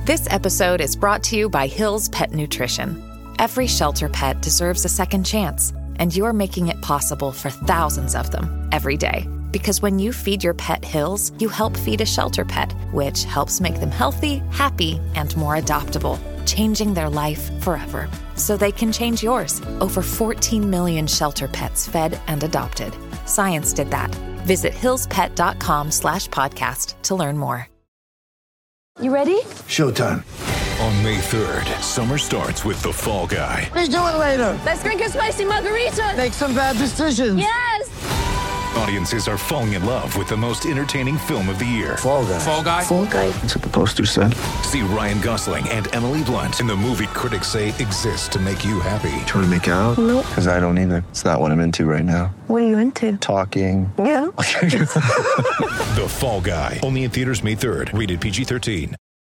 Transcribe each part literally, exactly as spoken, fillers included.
This episode is brought to you by Hill's Pet Nutrition. Every shelter pet deserves a second chance, and you're making it possible for thousands of them every day. Because when you feed your pet Hill's, you help feed a shelter pet, which helps make them healthy, happy, and more adoptable, changing their life forever. So they can change yours. Over fourteen million shelter pets fed and adopted. Science did that. Visit hillspet.com slash podcast to learn more. You ready? Showtime. On May third, summer starts with The Fall Guy. Let's do it later. Let's drink a spicy margarita. Make some bad decisions. Yes! Audiences are falling in love with the most entertaining film of the year. Fall Guy. Fall Guy. Fall Guy. That's what the poster said. See Ryan Gosling and Emily Blunt in the movie critics say exists to make you happy. Trying to make it out? Nope. Because I don't either. It's not what I'm into right now. What are you into? Talking. Yeah. The Fall Guy. Only in theaters May third. Rated P G thirteen.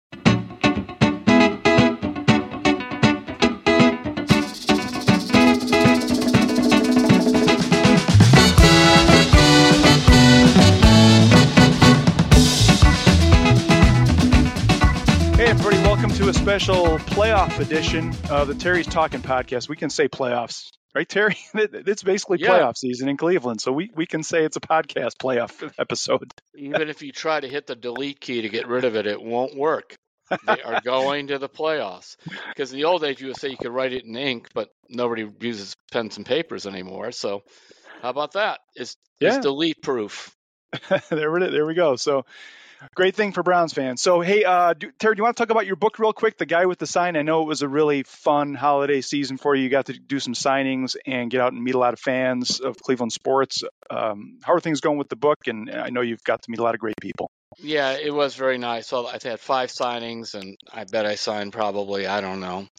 To a special playoff edition of the Terry's Talking podcast. We can say playoffs, right, Terry? It's basically Yeah. playoff season in Cleveland, so we, we can say it's a podcast playoff episode. Even if you try to hit the delete key to get rid of it, it won't work. They are going to the playoffs. Because in the old days, you would say you could write it in ink, but nobody uses pens and papers anymore. So how about that? It's, Yeah. it's delete proof. there, we, there we go. So great thing for Browns fans. So, hey, uh, do, Terry, do you want to talk about your book real quick, The Guy with the Sign? I know it was a really fun holiday season for you. You got to do some signings and get out and meet a lot of fans of Cleveland sports. Um, how are things going with the book? And I know you've got to meet a lot of great people. Yeah, it was very nice. Well, I had five signings, and I bet I signed probably, I don't know,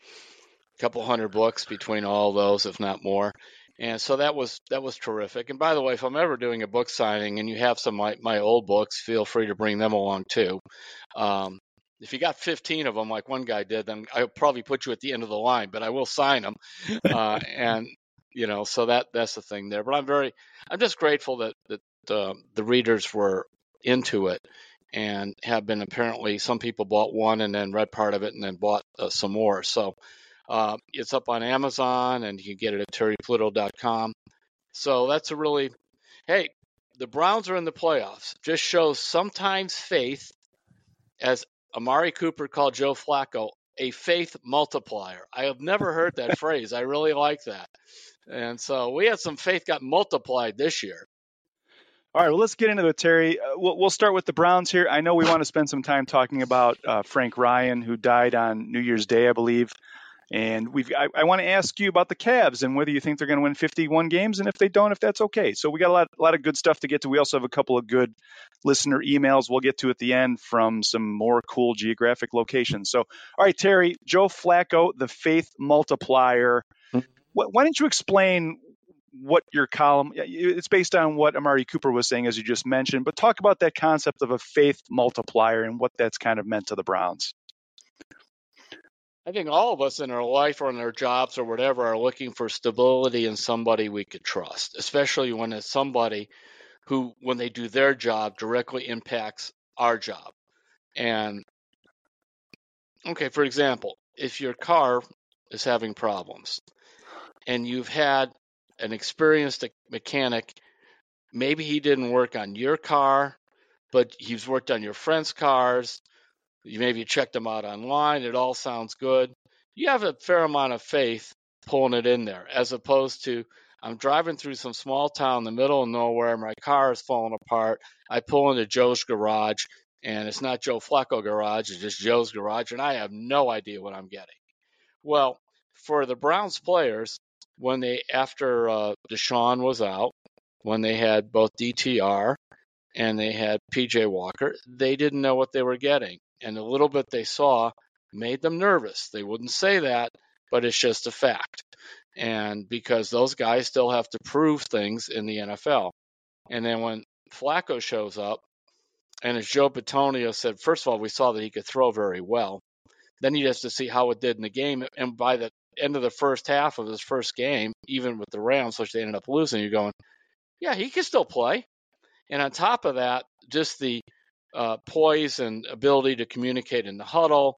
a couple hundred books between all those, if not more. And so that was that was terrific. And by the way, if I'm ever doing a book signing and you have some of my, my old books, feel free to bring them along too. Um, if you got fifteen of them, like one guy did, then I'll probably put you at the end of the line, but I will sign them. Uh, and, you know, so that that's the thing there. But I'm very, I'm just grateful that, that uh, the readers were into it and have been apparently, some people bought one and then read part of it and then bought uh, some more. So Uh, it's up on Amazon, and you can get it at terry pluto dot com. So that's a really, hey, the Browns are in the playoffs. Just shows sometimes faith, as Amari Cooper called Joe Flacco, a faith multiplier. I have never heard that phrase. I really like that. And so we had some faith got multiplied this year. All right, well, let's get into it, Terry. Uh, we'll, we'll start with the Browns here. I know we want to spend some time talking about uh, Frank Ryan, who died on New Year's Day, I believe. And we've, I, I want to ask you about the Cavs and whether you think they're going to win fifty-one games, and if they don't, if that's okay. So we got a lot, a lot of good stuff to get to. We also have a couple of good listener emails we'll get to at the end from some more cool geographic locations. So, all right, Terry, Joe Flacco, the faith multiplier. Why, why don't you explain what your column, it's based on what Amari Cooper was saying, as you just mentioned, but talk about that concept of a faith multiplier and what that's kind of meant to the Browns. I think all of us in our life or in our jobs or whatever are looking for stability in somebody we could trust, especially when it's somebody who, when they do their job, directly impacts our job. And, okay, for example, if your car is having problems and you've had an experienced mechanic, maybe he didn't work on your car, but he's worked on your friend's cars. You maybe checked them out online. It all sounds good. You have a fair amount of faith pulling it in there, as opposed to I'm driving through some small town in the middle of nowhere. My car is falling apart. I pull into Joe's garage, and it's not Joe Flacco garage. It's just Joe's garage, and I have no idea what I'm getting. Well, for the Browns players, when they after uh, Deshaun was out, when they had both D T R and they had P J Walker, they didn't know what they were getting. And the little bit they saw made them nervous. They wouldn't say that, but it's just a fact. And because those guys still have to prove things in the N F L. And then when Flacco shows up, and as Joe Bitonio said, first of all, we saw that he could throw very well. Then he has to see how it did in the game. And by the end of the first half of his first game, even with the Rams, which they ended up losing, you're going, yeah, he can still play. And on top of that, just the uh, poise and ability to communicate in the huddle,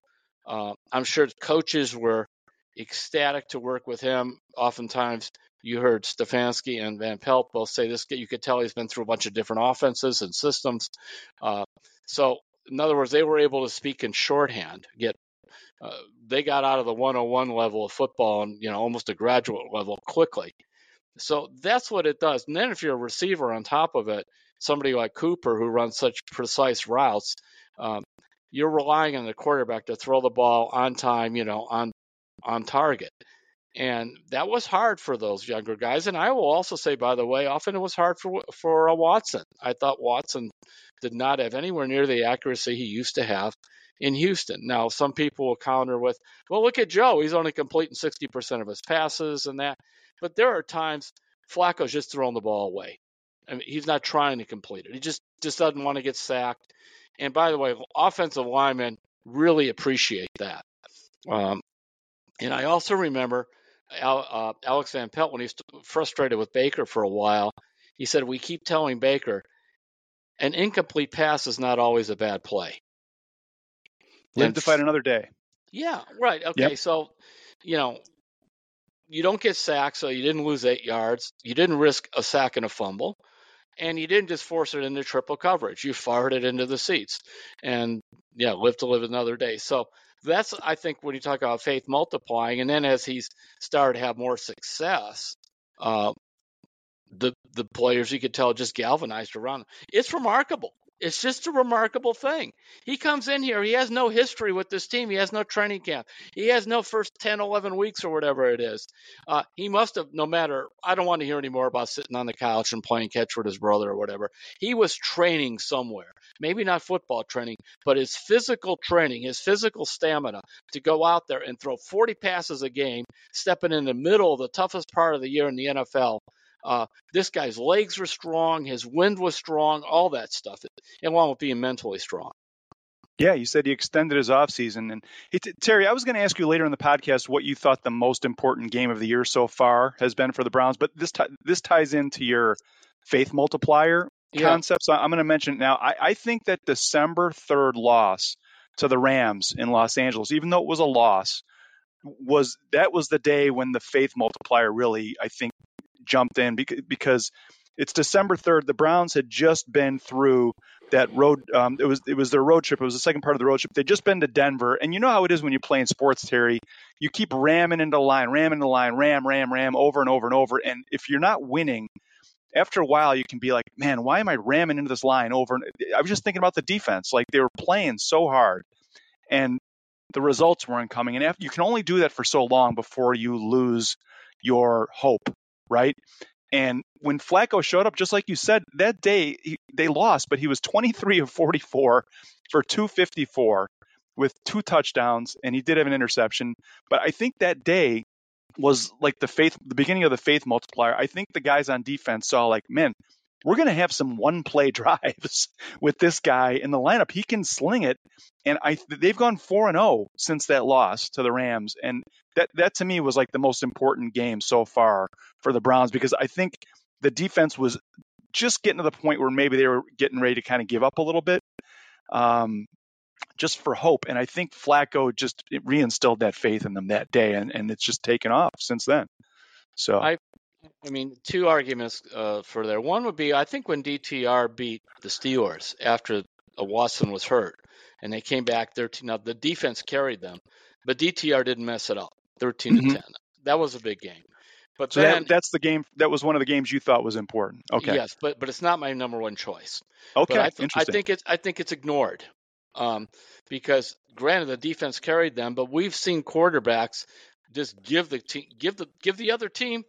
Uh, I'm sure coaches were ecstatic to work with him. Oftentimes, you heard Stefanski and Van Pelt both say this. You could tell he's been through a bunch of different offenses and systems. Uh, so, in other words, they were able to speak in shorthand. Get uh, they got out of the one oh one level of football and you know almost a graduate level quickly. So that's what it does. And then if you're a receiver on top of it, somebody like Cooper who runs such precise routes, um, you're relying on the quarterback to throw the ball on time, you know, on on target. And that was hard for those younger guys. And I will also say, by the way, often it was hard for for a Watson. I thought Watson did not have anywhere near the accuracy he used to have in Houston. Now, some people will counter with, well, look at Joe. He's only completing sixty percent of his passes and that. But there are times Flacco's just throwing the ball away. I mean, he's not trying to complete it. He just, just doesn't want to get sacked. And by the way, offensive linemen really appreciate that. Um, and I also remember Al, uh, Alex Van Pelt, when he was frustrated with Baker for a while, he said, we keep telling Baker, an incomplete pass is not always a bad play. Live And to fight another day. Yeah, right. Okay, Yep. so, you know, you don't get sacked, so you didn't lose eight yards. You didn't risk a sack and a fumble. And you didn't just force it into triple coverage. You fired it into the seats. And, yeah, live to live another day. So that's, I think, when you talk about faith multiplying. And then as he's started to have more success, uh, the the players, you could tell, just galvanized around him. It's remarkable. It's just a remarkable thing. He comes in here. He has no history with this team. He has no training camp. He has no first ten, eleven weeks or whatever it is. Uh, he must have, no matter, I don't want to hear any more about sitting on the couch and playing catch with his brother or whatever. He was training somewhere. Maybe not football training, but his physical training, his physical stamina to go out there and throw forty passes a game, stepping in the middle of the toughest part of the year in the N F L. Uh, this guy's legs were strong, his wind was strong, all that stuff, along with being mentally strong. Yeah, you said he extended his offseason. And it, Terry, I was going to ask you later in the podcast what you thought the most important game of the year so far has been for the Browns, but this t- this ties into your faith multiplier Yeah. concept. So I'm going to mention it now. I, I think that December third loss to the Rams in Los Angeles, even though it was a loss, was that was the day when the faith multiplier really, I think, jumped in because, because it's December third. The Browns had just been through that road. Um, it was it was their road trip. It was the second part of the road trip. They'd just been to Denver. And you know how it is when you play in sports, Terry. You keep ramming into the line, ramming into the line, ram, ram, ram, over and over and over. And if you're not winning, after a while, you can be like, man, why am I ramming into this line over? And I was just thinking about the defense. Like they were playing so hard. And the results weren't coming. And after, you can only do that for so long before you lose your hope, right? And when Flacco showed up, just like you said, that day he, they lost, but he was twenty-three of forty-four for two fifty-four with two touchdowns, and he did have an interception. But I think that day was like the faith, the beginning of the faith multiplier. I think the guys on defense saw like, man, we're going to have some one-play drives with this guy in the lineup. He can sling it. And I they've gone four and oh since that loss to the Rams. And that, that to me was like the most important game so far for the Browns, because I think the defense was just getting to the point where maybe they were getting ready to kind of give up a little bit, um, just for hope. And I think Flacco just reinstilled that faith in them that day, and, and it's just taken off since then. So I I mean, two arguments uh, for there. One would be, I think when D T R beat the Steelers after uh, Watson was hurt, and they came back thirteen. Now the defense carried them, but D T R didn't mess it up. thirteen Mhm. to ten. That was a big game. But So then, that, that's the game. That was one of the games you thought was important. Okay. yes, but but it's not my number one choice. Okay. But I, th- I Interesting. think it's I think it's ignored, um, because granted the defense carried them, but we've seen quarterbacks just give the team give the give the other team.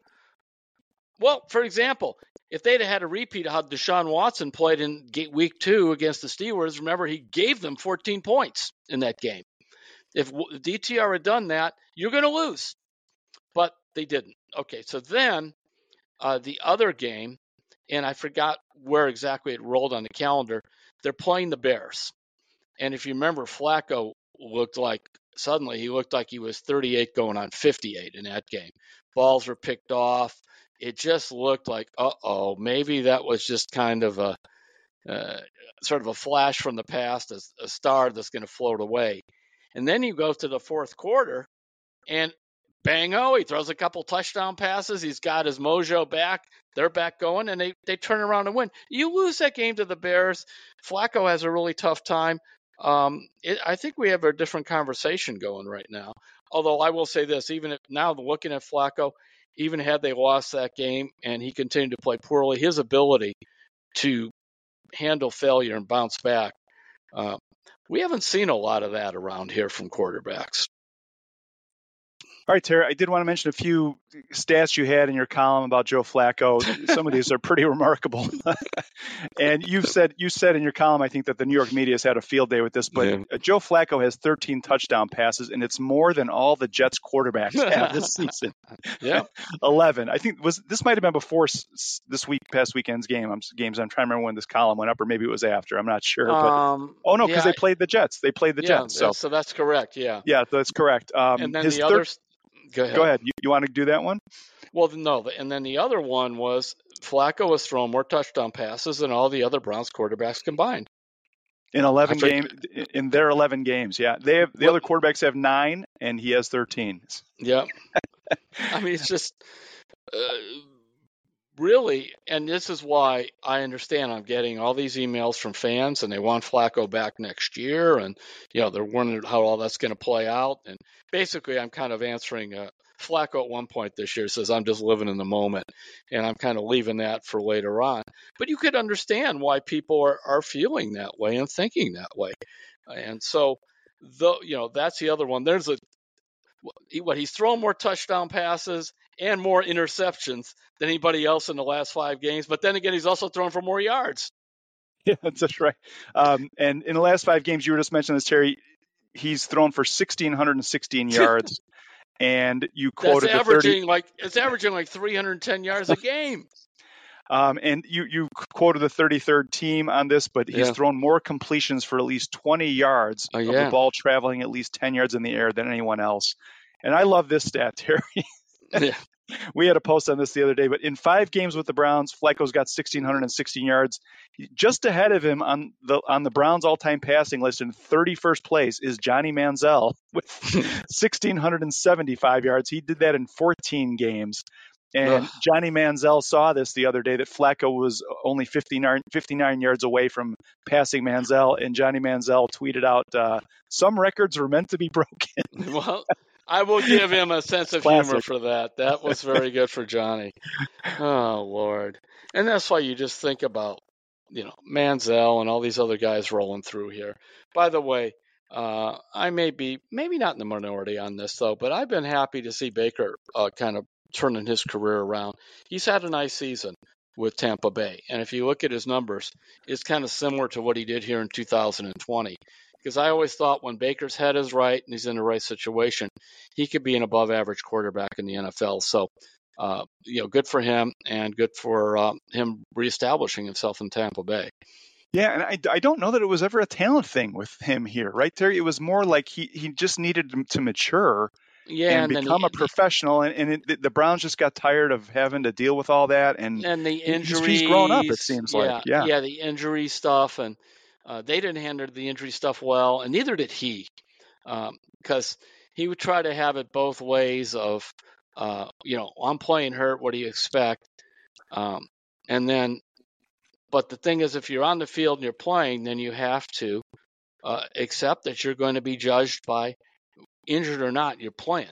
Well, for example, if they'd have had a repeat of how Deshaun Watson played in week two against the Steelers, remember he gave them fourteen points in that game. If D T R had done that, you're going to lose. But they didn't. Okay, so then uh, the other game, and I forgot where exactly it rolled on the calendar, they're playing the Bears. And if you remember, Flacco looked like, suddenly he looked like he was thirty-eight going on fifty-eight in that game. Balls were picked off. It just looked like, uh-oh, maybe that was just kind of a uh, sort of a flash from the past, a, a star that's going to float away. And then you go to the fourth quarter, and bang-o, he throws a couple touchdown passes. He's got his mojo back. They're back going, and they, they turn around and win. You lose that game to the Bears. Flacco has a really tough time. Um, it, I think we have a different conversation going right now. Although I will say this, even if now looking at Flacco, even had they lost that game and he continued to play poorly, his ability to handle failure and bounce back, uh, we haven't seen a lot of that around here from quarterbacks. All right, Terry, I did want to mention a few stats you had in your column about Joe Flacco. Some of these are pretty remarkable. And you've said you said in your column, I think, that the New York media has had a field day with this, but yeah. Joe Flacco has thirteen touchdown passes, and it's more than all the Jets quarterbacks have this season. Yeah, eleven. I think was this might have been before this week, past weekend's game. I'm games. I'm trying to remember when this column went up, or maybe it was after. I'm not sure. But, um, oh no, because yeah, they played the Jets. They played the yeah, Jets. So. so that's correct. Yeah. Yeah, that's correct. Um, and then his the thir- others. Go ahead. Go ahead. You, you want to do that one? Well, no. And then the other one was Flacco was throwing more touchdown passes than all the other Browns quarterbacks combined. In eleven games, in their eleven games, yeah. They have the well, other quarterbacks have nine, and he has thirteen. Yeah. I mean, it's just uh, really, and this is why I understand I'm getting all these emails from fans, and they want Flacco back next year, and you know they're wondering how all that's going to play out. And basically, I'm kind of answering. Uh, Flacco at one point this year says, "I'm just living in the moment," and I'm kind of leaving that for later on. But you could understand why people are, are feeling that way and thinking that way. And so, though, you know, that's the other one. There's a what he's thrown more touchdown passes and more interceptions than anybody else in the last five games. But then again, he's also thrown for more yards. Yeah, that's right. Um, and in the last five games, you were just mentioning this, Terry. He's thrown for one thousand six hundred sixteen yards. And you quoted That's the averaging thirty like it's averaging like three hundred ten yards a game. Um, and you, you quoted the thirty-third team on this, but he's Yeah. thrown more completions for at least twenty yards Oh, of yeah. the ball traveling at least ten yards in the air than anyone else. And I love this stat, Terry. Yeah. We had a post on this the other day, but in five games with the Browns, Flacco's got one thousand six hundred sixteen yards. Just ahead of him on the on the Browns' all-time passing list in thirty-first place is Johnny Manziel with one thousand six hundred seventy-five yards. He did that in fourteen games. And Ugh. Johnny Manziel saw this the other day, that Flacco was only fifty-nine, fifty-nine yards away from passing Manziel. And Johnny Manziel tweeted out, uh, some records were meant to be broken. Well, I will give him a sense of Classic. humor for that. That was very good for Johnny. Oh, Lord. And that's why you just think about, you know, Manziel and all these other guys rolling through here. By the way, uh, I may be, maybe not in the minority on this, though, but I've been happy to see Baker uh, kind of turning his career around. He's had a nice season with Tampa Bay. And if you look at his numbers, it's kind of similar to what he did here in two thousand twenty. Because I always thought when Baker's head is right and he's in the right situation, he could be an above-average quarterback in the N F L. So, uh, you know, good for him and good for uh, him reestablishing himself in Tampa Bay. Yeah, and I, I don't know that it was ever a talent thing with him here, right, Terry? It was more like he, he just needed to mature Yeah, and, and, then become the, a professional. And, and it, the Browns just got tired of having to deal with all that. And, and the he's- injuries. he's grown up, it seems yeah, like. Yeah. yeah, the injury stuff, and uh, they didn't handle the injury stuff well, and neither did he, because um, he would try to have it both ways. Of, uh, you know, I'm playing hurt. What do you expect? Um, and then, but the thing is, if you're on the field and you're playing, then you have to uh, accept that you're going to be judged by injured or not, you're playing.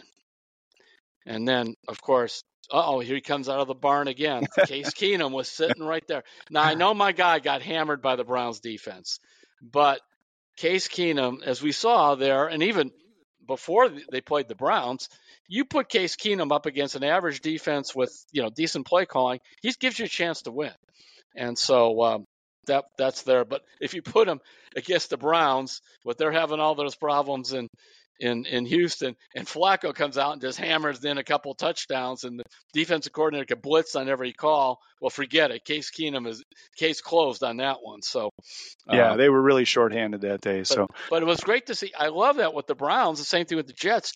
And then, of course, uh-oh, here he comes out of the barn again. Case Keenum was sitting right there. Now, I know my guy got hammered by the Browns defense, but Case Keenum, as we saw there, and even before they played the Browns, you put Case Keenum up against an average defense with, you know, decent play calling, he gives you a chance to win. And so um, that that's there. But if you put him against the Browns, what they're having all those problems in in in Houston, and Flacco comes out and just hammers in a couple touchdowns, and the defensive coordinator can blitz on every call, well, forget it. Case Keenum is case closed on that one. So Yeah, uh, they were really shorthanded that day. but, So but it was great to see. I love that with the Browns. The same thing with the Jets.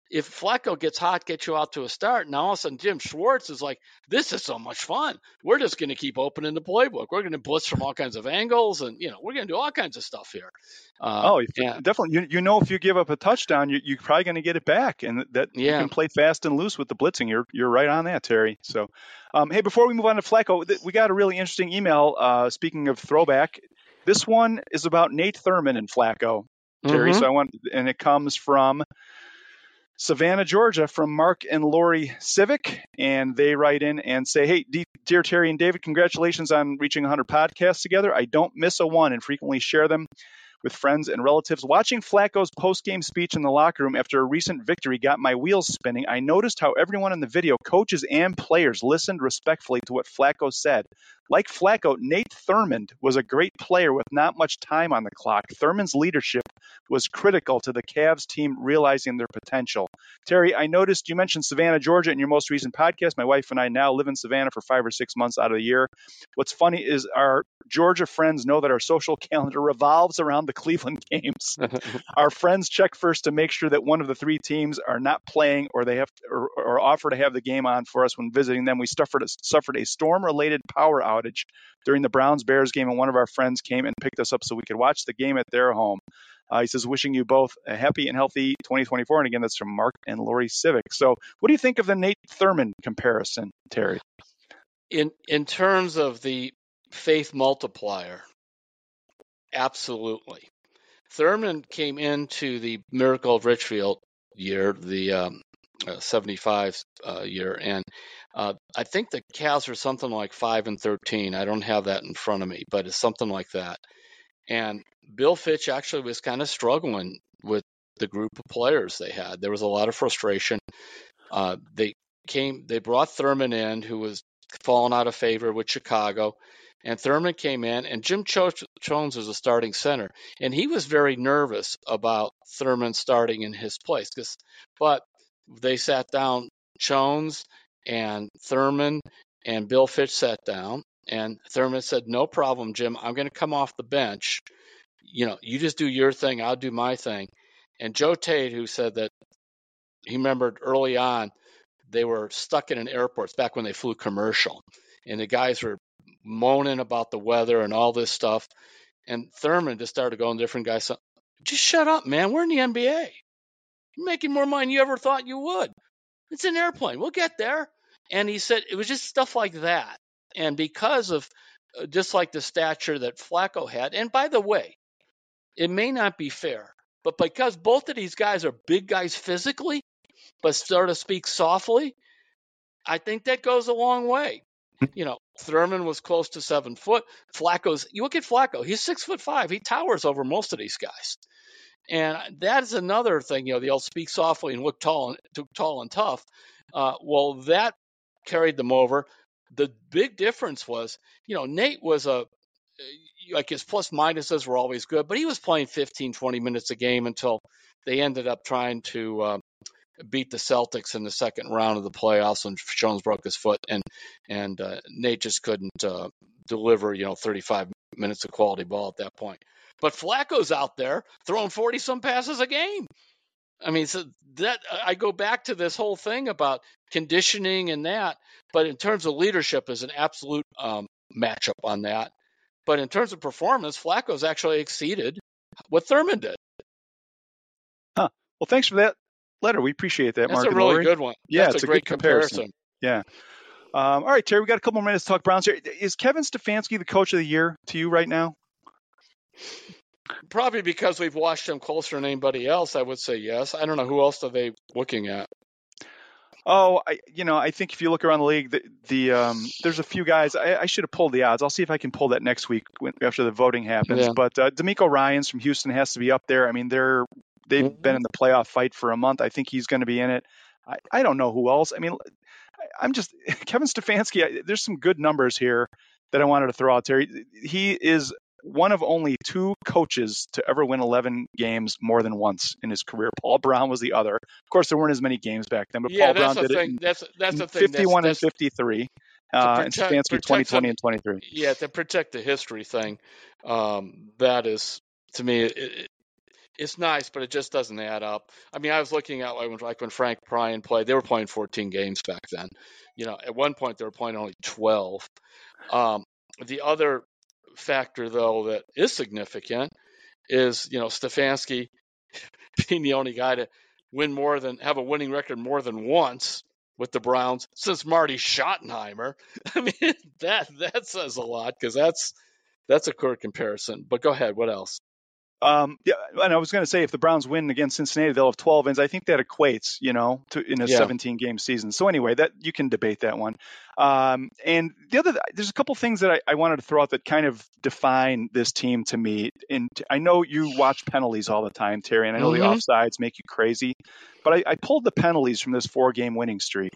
if Flacco gets hot, gets you out to a start, now all of a sudden Jim Schwartz is like, this is so much fun. We're just going to keep opening the playbook. We're going to blitz from all kinds of angles, and you know we're going to do all kinds of stuff here. Um, oh, yeah. definitely. You, you know, if you give up a touchdown, you, you're probably going to get it back, and that Yeah. you can play fast and loose with the blitzing. You're you're right on that, Terry. So, um, hey, before we move on to Flacco, th- we got a really interesting email. Uh, speaking of throwback, this one is about Nate Thurmond and Flacco, Terry. Mhm. So I want, and it comes from Savannah, Georgia, from Mark and Lori Civic, and they write in and say, hey, D- dear Terry and David, congratulations on reaching one hundred podcasts together. I don't miss a one and frequently share them with friends and relatives. Watching Flacco's post-game speech in the locker room after a recent victory got my wheels spinning. I noticed how everyone in the video, coaches and players, listened respectfully to what Flacco said. Like Flacco, Nate Thurmond was a great player with not much time on the clock. Thurmond's leadership was critical to the Cavs team realizing their potential. Terry, I noticed you mentioned Savannah, Georgia in your most recent podcast. My wife and I now live in Savannah for five or six months out of the year. What's funny is our Georgia friends know that our social calendar revolves around the Cleveland games. Our friends check first to make sure that one of the three teams are not playing or they have to, or, or offer to have the game on for us when visiting them. We suffered a, suffered a storm-related power outage during the Browns-Bears game, and one of our friends came and picked us up so we could watch the game at their home. Uh, he says, wishing you both a happy and healthy twenty twenty-four. And again, that's from Mark and Lori Civic. So what do you think of the Nate Thurmond comparison, Terry? In in terms of the faith multiplier, absolutely. Thurmond came into the Miracle of Richfield year, the um, uh, seventy-five uh, year, and uh, I think the Cavs are something like five and thirteen. I don't have that in front of me, but it's something like that. And Bill Fitch actually was kind of struggling with the group of players they had. There was a lot of frustration. Uh, they came, they brought Thurmond in, who was falling out of favor with Chicago, and Thurmond came in, and Jim Cho- Jones was a starting center, and he was very nervous about Thurmond starting in his place. Cause, but they sat down, Jones and Thurmond and Bill Fitch sat down, and Thurmond said, no problem, Jim. I'm going to come off the bench. You know, you just do your thing. I'll do my thing. And Joe Tate, who said that he remembered early on, they were stuck in an airport. It's back when they flew commercial. And the guys were moaning about the weather and all this stuff. And Thurmond just started going to different guys. Just shut up, man. We're in the N B A. You're making more money than you ever thought you would. It's an airplane. We'll get there. And he said it was just stuff like that. And because of uh, just like the stature that Flacco had, and by the way, it may not be fair, but because both of these guys are big guys physically, but sort of speak softly, I think that goes a long way. You know, Thurmond was close to seven foot. Flacco's, you look at Flacco, he's six foot five. He towers over most of these guys. And that is another thing, you know, they'll speak softly and look tall and, tall and tough. Uh, well, that carried them over. The big difference was, you know, Nate was a, like his plus minuses were always good, but he was playing fifteen, twenty minutes a game until they ended up trying to uh, beat the Celtics in the second round of the playoffs when Jones broke his foot, and and uh, Nate just couldn't uh, deliver, you know, thirty-five minutes of quality ball at that point. But Flacco's out there throwing forty-some passes a game. I mean, so that I go back to this whole thing about conditioning and that, but in terms of leadership is an absolute um, matchup on that. But in terms of performance, Flacco's actually exceeded what Thurmond did. Huh. Well, thanks for that letter. We appreciate that, That's Mark a and really Lori. good one. Yeah, That's it's a a great good comparison. comparison. Yeah. Um, all right, Terry, we got a couple more minutes to talk Browns here. Is Kevin Stefanski the coach of the year to you right now? Probably because we've watched him closer than anybody else, I would say yes. I don't know, who else are they looking at? Oh, I, you know, I think if you look around the league, the, the um, there's a few guys. I, I should have pulled the odds. I'll see if I can pull that next week when, after the voting happens. Yeah. But uh, D'Amico Ryans from Houston has to be up there. I mean, they're they've Mhm. been in the playoff fight for a month. I think he's going to be in it. I, I don't know who else. I mean, I, I'm just Kevin Stefanski. I, there's some good numbers here that I wanted to throw out, Terry. He is one of only two coaches to ever win eleven games more than once in his career. Paul Brown was the other. Of course, there weren't as many games back then, but Yeah, Paul that's Brown the did thing. it in That's that's the thing. fifty-one that's, and that's, fifty-three, uh, and protect- Stefanski protect twenty, twenty, some- and twenty-three. Yeah, to protect the history thing, um, that is, to me, it, it, It's nice, but it just doesn't add up. I mean, I was looking at like when, like when Frank Ryan played, they were playing fourteen games back then. You know, at one point they were playing only twelve. Um, the other factor, though, that is significant is, you know, Stefanski being the only guy to win more than have a winning record more than once with the Browns since Marty Schottenheimer. I mean, that that says a lot because that's that's a core comparison. But go ahead. What else? Um, yeah, and I was going to say, if the Browns win against Cincinnati, they'll have twelve wins. I think that equates, you know, to in a Yeah. seventeen game season. So anyway, that you can debate that one. Um, and the other, there's a couple things that I, I wanted to throw out that kind of define this team to me. And I know you watch penalties all the time, Terry, and I know Mhm. the offsides make you crazy, but I, I pulled the penalties from this four game winning streak,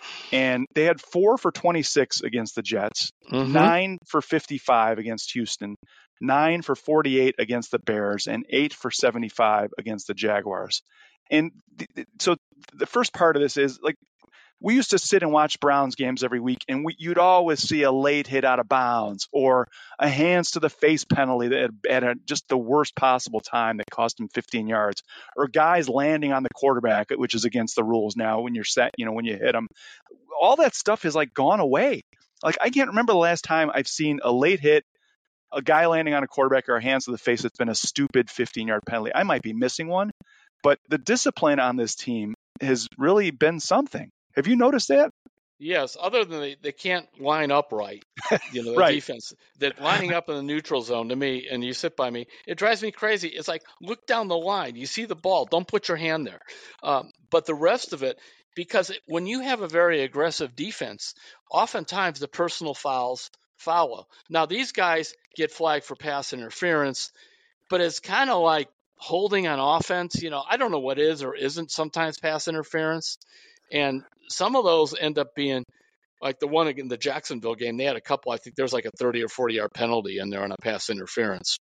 and they had four for twenty-six against the Jets, Mhm. nine for fifty-five against Houston, nine for forty-eight against the Bears, and eight for seventy-five against the Jaguars. And th- th- so the first part of this is like, we used to sit and watch Browns games every week, and we, you'd always see a late hit out of bounds or a hands to the face penalty that had, at a, just the worst possible time that cost them fifteen yards, or guys landing on the quarterback, which is against the rules now when you're set, you know, when you hit them. All that stuff is like gone away. Like, I can't remember the last time I've seen a late hit, a guy landing on a quarterback, or a hands to the face that's been a stupid fifteen yard penalty. I might be missing one, but the discipline on this team has really been something. Have you noticed that? Yes, other than they, they can't line up right, you know, the Right. defense. That lining up in the neutral zone to me, and you sit by me, it drives me crazy. It's like, look down the line. You see the ball. Don't put your hand there. Um, but the rest of it, because it, when you have a very aggressive defense, oftentimes the personal fouls follow. Now, these guys get flagged for pass interference, but it's kind of like holding on offense. You know, I don't know what is or isn't sometimes pass interference. And some of those end up being like the one in the Jacksonville game. They had a couple. I think there's like a thirty or forty yard penalty in there on a pass interference.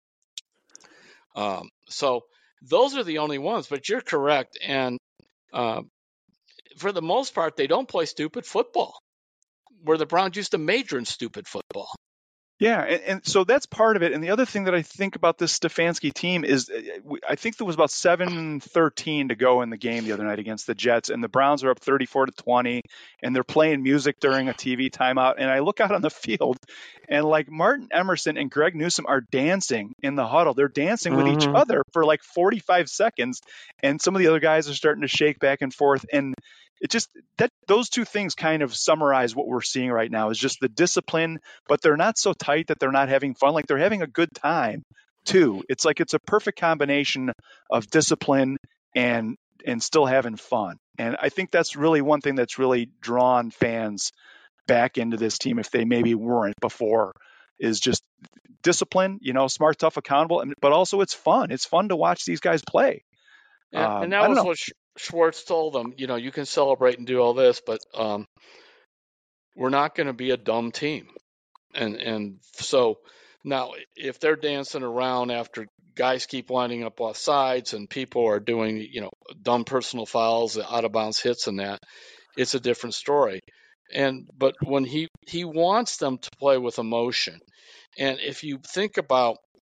Um, so those are the only ones. But you're correct. And uh, for the most part, they don't play stupid football, where the Browns used to major in stupid football. Yeah, and, and so that's part of it. And the other thing that I think about this Stefanski team is, uh, we- I think there was about seven thirteen to go in the game the other night against the Jets, and the Browns are up thirty-four to twenty, and they're playing music during a T V timeout. And I look out on the field, and like Martin Emerson and Greg Newsome are dancing in the huddle. They're dancing with each Mhm. other for like forty-five seconds, and some of the other guys are starting to shake back and forth. And it just that those two things kind of summarize what we're seeing right now is just the discipline, but they're not so tight that they're not having fun. Like, they're having a good time too. It's like it's a perfect combination of discipline and and still having fun. And I think that's really one thing that's really drawn fans back into this team if they maybe weren't before, is just discipline, you know, smart, tough, accountable, and- but also it's fun. It's fun to watch these guys play. And, Um, and I that don't was know. what Sch- Schwartz told them. You know, you can celebrate and do all this, but um, we're not going to be a dumb team. And and so now, if they're dancing around after guys keep lining up off sides and people are doing, you know, dumb personal fouls, out of bounds hits, and that, it's a different story. And but when he he wants them to play with emotion, and if you think about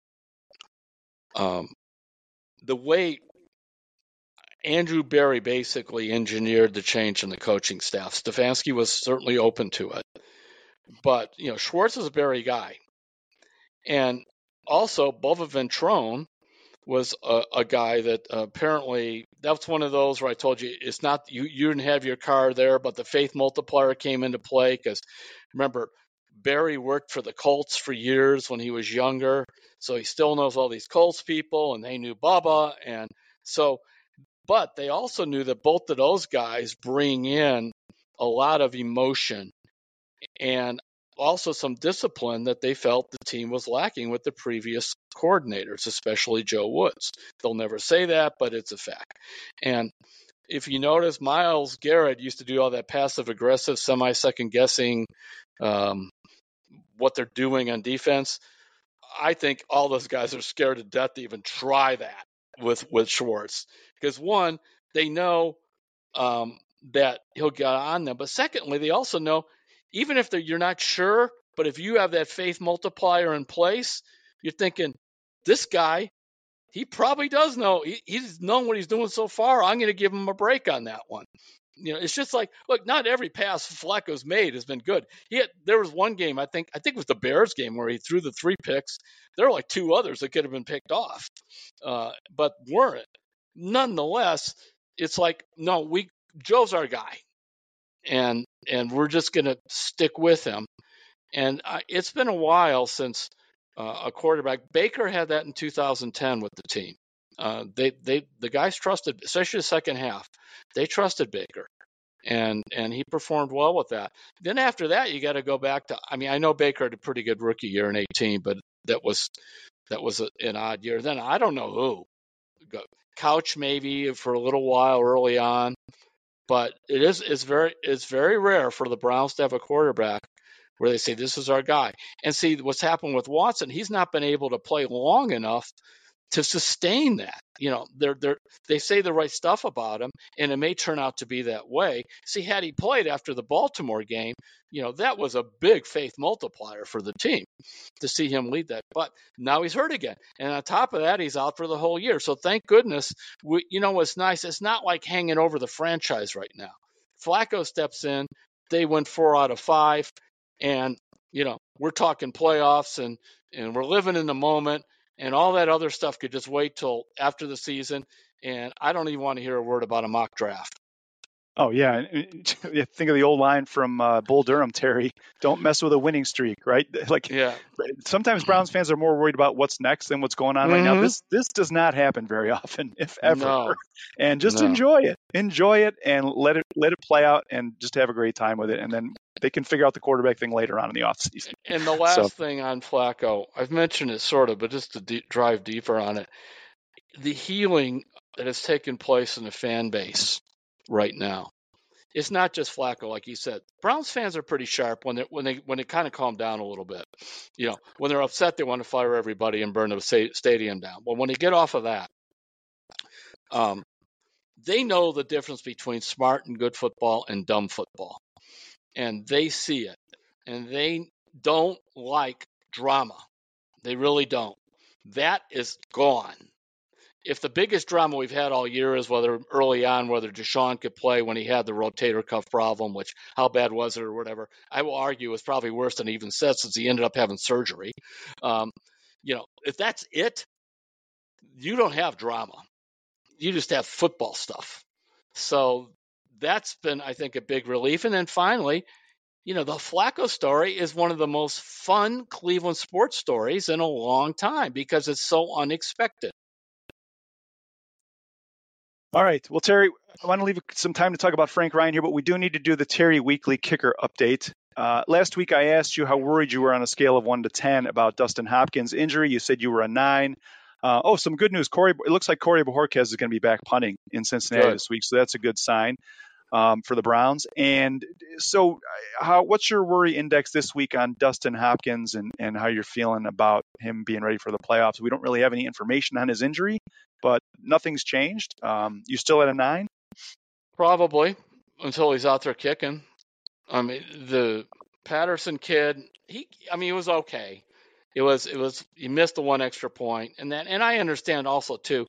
um, the way Andrew Berry basically engineered the change in the coaching staff, Stefanski was certainly open to it. But, you know, Schwartz is a Berry guy. And also, Bova Ventrone was a, a guy that uh, apparently, that's one of those where I told you, it's not, you, you didn't have your car there, but the faith multiplier came into play because, remember, Berry worked for the Colts for years when he was younger. So he still knows all these Colts people, and they knew Bubba. And so, but they also knew that both of those guys bring in a lot of emotion and also some discipline that they felt the team was lacking with the previous coordinators, especially Joe Woods. They'll never say that, but it's a fact. And if you notice, Myles Garrett used to do all that passive-aggressive, semi-second guessing um, what they're doing on defense. I think all those guys are scared to death to even try that with, with Schwartz. Because, one, they know um, that he'll get on them. But secondly, they also know, even if you're not sure, but if you have that faith multiplier in place, you're thinking, this guy, he probably does know. He, he's known what he's doing so far. I'm going to give him a break on that one. You know, it's just like, look, not every pass Flacco's made has been good. He had, there was one game, I think, I think it was the Bears game where he threw the three picks. There were like two others that could have been picked off, uh, but weren't. Nonetheless, it's like, no, we Joe's our guy, and and we're just going to stick with him. And I, it's been a while since uh, a quarterback. Baker had that in two thousand ten with the team. Uh, they they the guys trusted, especially the second half. They trusted Baker, and and he performed well with that. Then after that, you got to go back to. I mean, I know Baker had a pretty good rookie year in eighteen, but that was that was a, an odd year. Then I don't know who. Couch maybe for a little while early on, but it is it's very it's very rare for the Browns to have a quarterback where they say this is our guy. And see what's happened with Watson. He's not been able to play long enough to sustain that. You know, they're, they're, they say the right stuff about him, and it may turn out to be that way. See, had he played after the Baltimore game, you know, that was a big faith multiplier for the team to see him lead that. But now he's hurt again. And on top of that, he's out for the whole year. So thank goodness, we, you know what's nice? It's not like hanging over the franchise right now. Flacco steps in. They win four out of five. And, you know, we're talking playoffs, and, and we're living in the moment. And all that other stuff could just wait till after the season. And I don't even want to hear a word about a mock draft. Oh, yeah. Think of the old line from uh, Bull Durham, Terry. Don't mess with a winning streak, right? Like, yeah. Sometimes Browns fans are more worried about what's next than what's going on mm-hmm. right now. This this does not happen very often, if ever. No. And just no. enjoy it. Enjoy it and let it let it play out and just have a great time with it. And then they can figure out the quarterback thing later on in the offseason. And the last so. thing on Flacco, I've mentioned it sort of, but just to de- drive deeper on it, the healing that has taken place in the fan base right now. It's not just Flacco, like you said. Browns fans are pretty sharp when they when they when it kind of calm down a little bit. You know, when they're upset, they want to fire everybody and burn the sta- stadium down. But when they get off of that, um, they know the difference between smart and good football and dumb football, and they see it, and they don't like drama. They really don't. That is gone. If the biggest drama we've had all year is whether early on, whether Deshaun could play when he had the rotator cuff problem, which how bad was it or whatever, I will argue is probably worse than he even said since he ended up having surgery. Um, you know, if that's it, you don't have drama. You just have football stuff. So that's been, I think, a big relief. And then finally, you know, the Flacco story is one of the most fun Cleveland sports stories in a long time because it's so unexpected. All right. Well, Terry, I want to leave some time to talk about Frank Ryan here, but we do need to do the Terry Weekly Kicker update. Uh, last week, I asked you how worried you were on a scale of one to ten about Dustin Hopkins' injury. You said you were a nine. Uh, oh, some good news. Corey, it looks like Corey Bojorquez is going to be back punting in Cincinnati good. this week, so that's a good sign um, for the Browns. And so how, what's your worry index this week on Dustin Hopkins and, and how you're feeling about him being ready for the playoffs? We don't really have any information on his injury, but nothing's changed. Um, you still at a nine? Probably until he's out there kicking. I mean, the Patterson kid, he, I mean, it was okay. It was, it was, he missed the one extra point. And then, and I understand also too,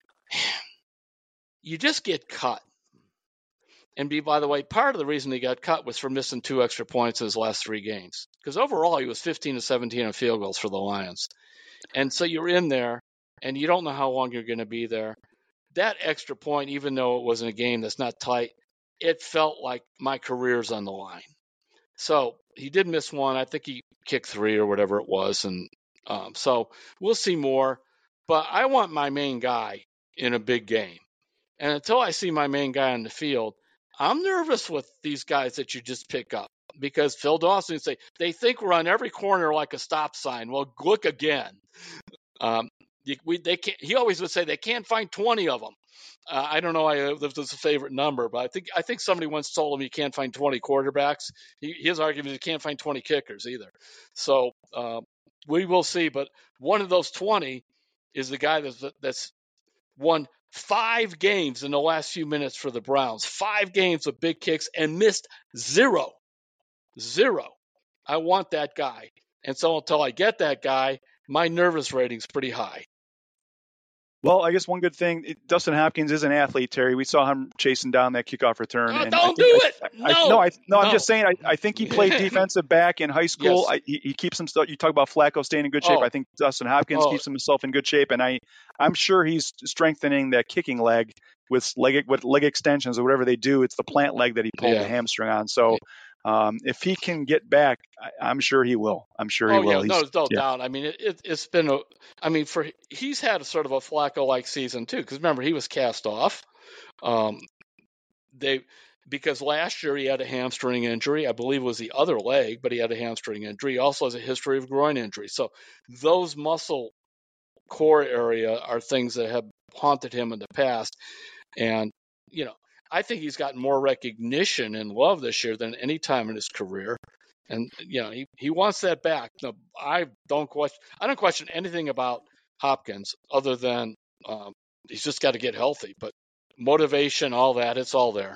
you just get cut. And be, by the way, part of the reason he got cut was for missing two extra points in his last three games. Because overall, he was fifteen to seventeen on field goals for the Lions. And so you're in there, and you don't know how long you're going to be there. That extra point, even though it was in a game that's not tight, it felt like my career's on the line. So he did miss one. I think he kicked three or whatever it was. And um, so we'll see more. But I want my main guy in a big game. And until I see my main guy on the field, I'm nervous with these guys that you just pick up. Because Phil Dawson would say, they think we're on every corner like a stop sign. Well, look again. Um, you, we, they can't, he always would say they can't find twenty of them. Uh, I don't know if this is a favorite number, but I think I think somebody once told him you can't find twenty quarterbacks. He, his argument is you can't find twenty kickers either. So uh, we will see. But one of those twenty is the guy that's, that's won five games in the last few minutes for the Browns. Five games with big kicks and missed zero. Zero. I want that guy. And so until I get that guy, my nervous rating's pretty high. Well, I guess one good thing, it, Dustin Hopkins is an athlete, Terry. We saw him chasing down that kickoff return. Oh, and don't I think, do I, it! I, No, I, no, I, no, no. I'm just saying. I, I think he played defensive back in high school. Yes. I, he, he keeps himself. You talk about Flacco staying in good shape. Oh. I think Dustin Hopkins Oh. keeps himself in good shape, and I, I'm sure he's strengthening that kicking leg with leg with leg extensions or whatever they do. It's the plant leg that he pulled Yeah. the hamstring on. So. Um, if he can get back, I, I'm sure he will. I'm sure he oh, will. yeah, He's, no, no yeah. doubt. I mean, it, it, it's been a. I mean, for he's had a sort of a Flacco-like season too. Because remember, he was cast off. Um, they because last year he had a hamstring injury. I believe it was the other leg, but he had a hamstring injury. He also has a history of groin injury. So those muscle core area are things that have haunted him in the past, and you know. I think he's gotten more recognition and love this year than any time in his career. And, you know, he, he wants that back. No, I don't question I don't question anything about Hopkins other than um, he's just got to get healthy. But motivation, all that, it's all there.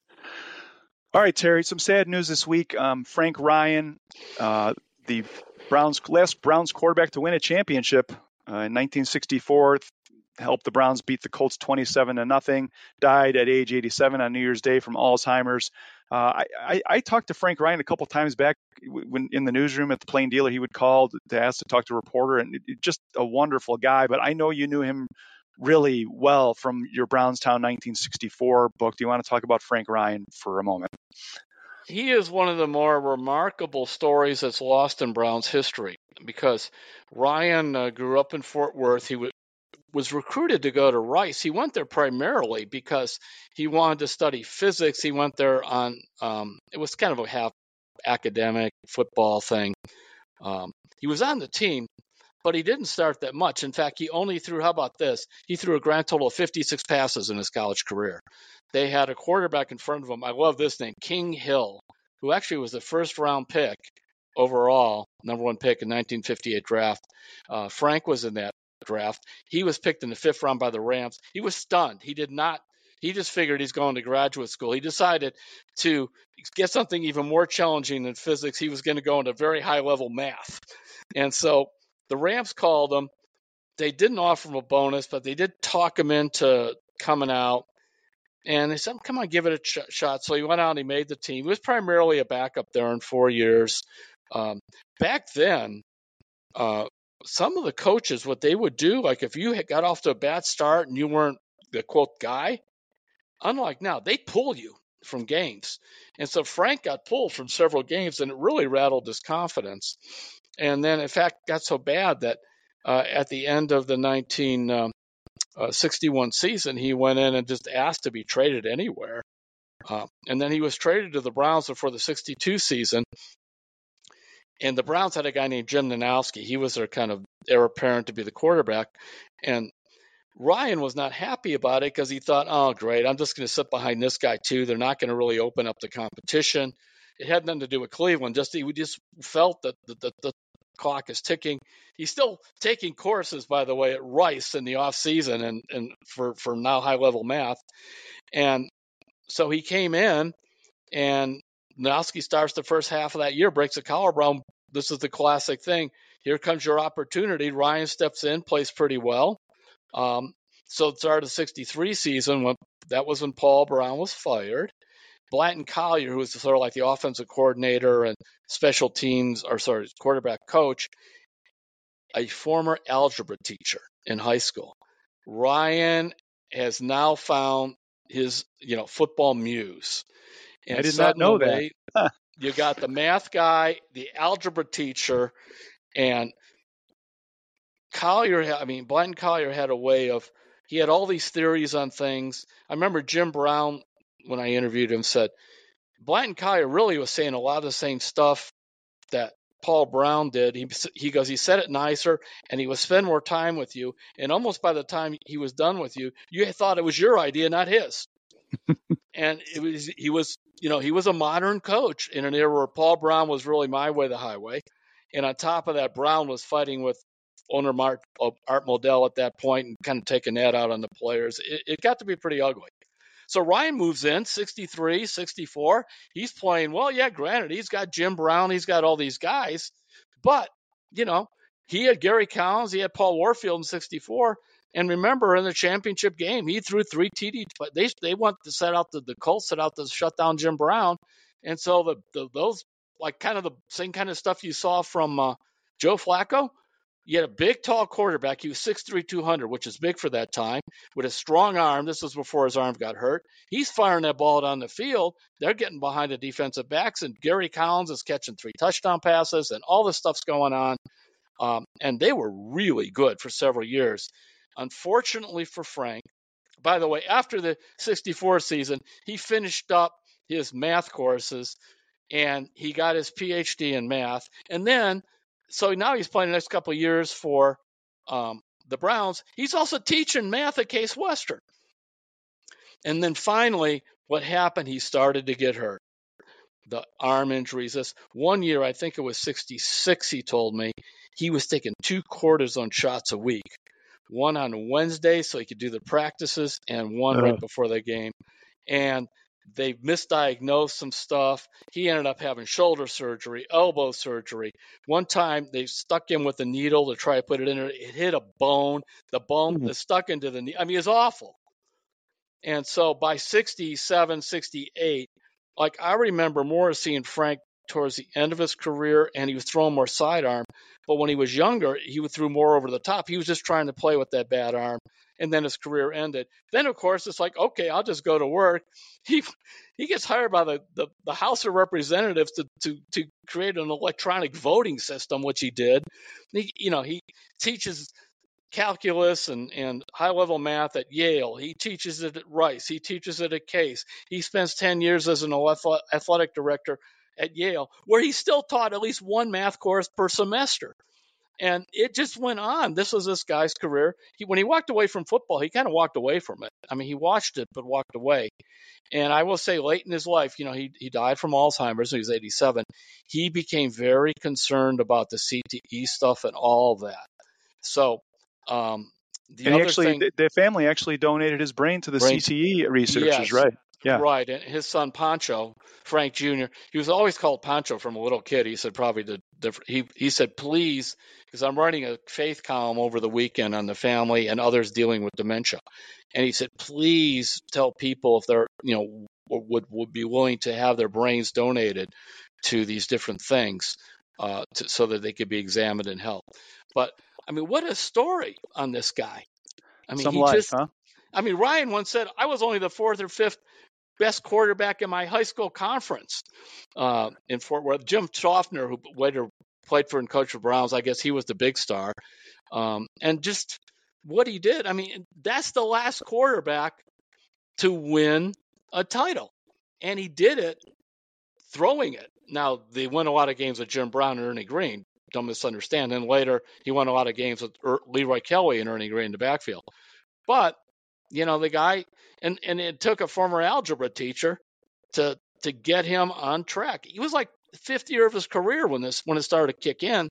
All right, Terry, some sad news this week. Um, Frank Ryan, uh, the Browns last Browns quarterback to win a championship uh, in nineteen sixty-four, helped the Browns beat the Colts twenty-seven to nothing, died at age eighty-seven on New Year's Day from Alzheimer's. Uh, I, I, I talked to Frank Ryan a couple times back when in the newsroom at the Plain Dealer. He would call to ask to talk to a reporter, and it, just a wonderful guy. But I know you knew him really well from your Brownstown nineteen sixty-four book. Do you want to talk about Frank Ryan for a moment? He is one of the more remarkable stories that's lost in Browns history because Ryan uh, grew up in Fort Worth. He w- was recruited to go to Rice. He went there primarily because he wanted to study physics. He went there on, um, it was kind of a half academic football thing. Um, he was on the team, but he didn't start that much. In fact, he only threw, how about this? He threw a grand total of fifty-six passes in his college career. They had a quarterback in front of him. I love this name, King Hill, who actually was the first round pick overall, number one pick in nineteen fifty-eight draft. Uh, Frank was in that draft. He was picked in the fifth round by the Rams. He was stunned. He did not, he just figured he's going to graduate school. He decided to get something even more challenging than physics. He was going to go into very high level math. And so the Rams called him. They didn't offer him a bonus, but they did talk him into coming out. And they said, come on, give it a ch- shot. So he went out and he made the team. He was primarily a backup there in four years. Um, back then, uh, some of the coaches, what they would do, like if you had got off to a bad start and you weren't the, quote, guy, unlike now, they pull you from games. And so Frank got pulled from several games, and it really rattled his confidence. And then, in fact, got so bad that uh, at the end of the nineteen sixty-one season, he went in and just asked to be traded anywhere. Uh, and then he was traded to the Browns before the sixty-two season. And the Browns had a guy named Jim Nanowski. He was their kind of heir apparent to be the quarterback. And Ryan was not happy about it because he thought, oh, great, I'm just going to sit behind this guy too. They're not going to really open up the competition. It had nothing to do with Cleveland. Just he just felt that the, the, the clock is ticking. He's still taking courses, by the way, at Rice in the off season and, and for, for now high level math. And so he came in, and Nanowski starts the first half of that year, breaks a collarbone. This is the classic thing. Here comes your opportunity. Ryan steps in, plays pretty well. Um, so it started the sixty-three season. When that was when Paul Brown was fired. Blanton Collier, who was sort of like the offensive coordinator and special teams, or sorry, quarterback coach, a former algebra teacher in high school. Ryan has now found his, you know, football muse. And I did not know that. Huh. You got the math guy, the algebra teacher, and Collier, I mean, Blanton Collier had a way of, he had all these theories on things. I remember Jim Brown, when I interviewed him, said, Blanton Collier really was saying a lot of the same stuff that Paul Brown did. He, he goes, he said it nicer, and he would spend more time with you. And almost by the time he was done with you, you thought it was your idea, not his. And it was, he was, you know, he was a modern coach in an era where Paul Brown was really my way, the highway. And on top of that, Brown was fighting with owner Mart, uh, Art Modell at that point and kind of taking that out on the players. It, it got to be pretty ugly. So Ryan moves in, sixty-three, sixty-four. He's playing, well, yeah, granted, he's got Jim Brown, he's got all these guys. But, you know, he had Gary Collins, he had Paul Warfield in sixty-four. And remember, in the championship game, he threw three T D. But they they want to set out the the Colts set out to shut down Jim Brown, and so the, the those like kind of the same kind of stuff you saw from uh, Joe Flacco. You had a big, tall quarterback. He was six three, two hundred, which is big for that time, with a strong arm. This was before his arm got hurt. He's firing that ball down the field. They're getting behind the defensive backs, and Gary Collins is catching three touchdown passes, and all this stuff's going on. Um, and they were really good for several years. Unfortunately for Frank, by the way, after the sixty-four season, he finished up his math courses, and he got his P H D in math. And then So now he's playing the next couple of years for um, the Browns. He's also teaching math at Case Western. And then finally, what happened, he started to get hurt. The arm injuries. This one year, I think it was sixty-six, he told me, he was taking two cortisone shots a week. One on Wednesday so he could do the practices, and one uh. right before the game. And they misdiagnosed some stuff. He ended up having shoulder surgery, elbow surgery. One time they stuck him with a needle to try to put it in there. It hit a bone. The bone mm-hmm. is stuck into the knee. I mean, it's awful. And so by sixty-seven, sixty-eight, like I remember more seeing Frank towards the end of his career, and he was throwing more sidearm. But when he was younger, he would throw more over the top. He was just trying to play with that bad arm. And then his career ended. Then, of course, it's like, okay, I'll just go to work. He he gets hired by the, the, the House of Representatives to, to, to create an electronic voting system, which he did. He, you know, he teaches calculus and, and high-level math at Yale. He teaches it at Rice. He teaches it at Case. He spends ten years as an athletic director at Yale, where he still taught at least one math course per semester. And it just went on. This was this guy's career. He, when he walked away from football, he kind of walked away from it. I mean, he watched it, but walked away. And I will say late in his life, you know, he he died from Alzheimer's when he was eighty-seven. He became very concerned about the C T E stuff and all that. So um, the and other actually, thing, the, the family actually donated his brain to the brain, C T E researchers, yes, right? Yeah. Right. And his son, Pancho, Frank Junior, he was always called Pancho from a little kid. He said probably the different. He, he said, please, because I'm writing a faith column over the weekend on the family and others dealing with dementia. And he said, please tell people if they're, you know, would, would be willing to have their brains donated to these different things uh, to, so that they could be examined and helped. But, I mean, what a story on this guy. I mean, Some he life, just, huh? I mean, Ryan once said, I was only the fourth or fifth best quarterback in my high school conference uh, in Fort Worth. Jim Schaffner, who later played for and coached for Browns, I guess he was the big star. Um, and just what he did, I mean, that's the last quarterback to win a title. And he did it throwing it. Now, they won a lot of games with Jim Brown and Ernie Green. Don't misunderstand. And later, he won a lot of games with er- Leroy Kelly and Ernie Green in the backfield. But, you know, the guy, and, and it took a former algebra teacher to to get him on track. He was like fifth year of his career when this when it started to kick in.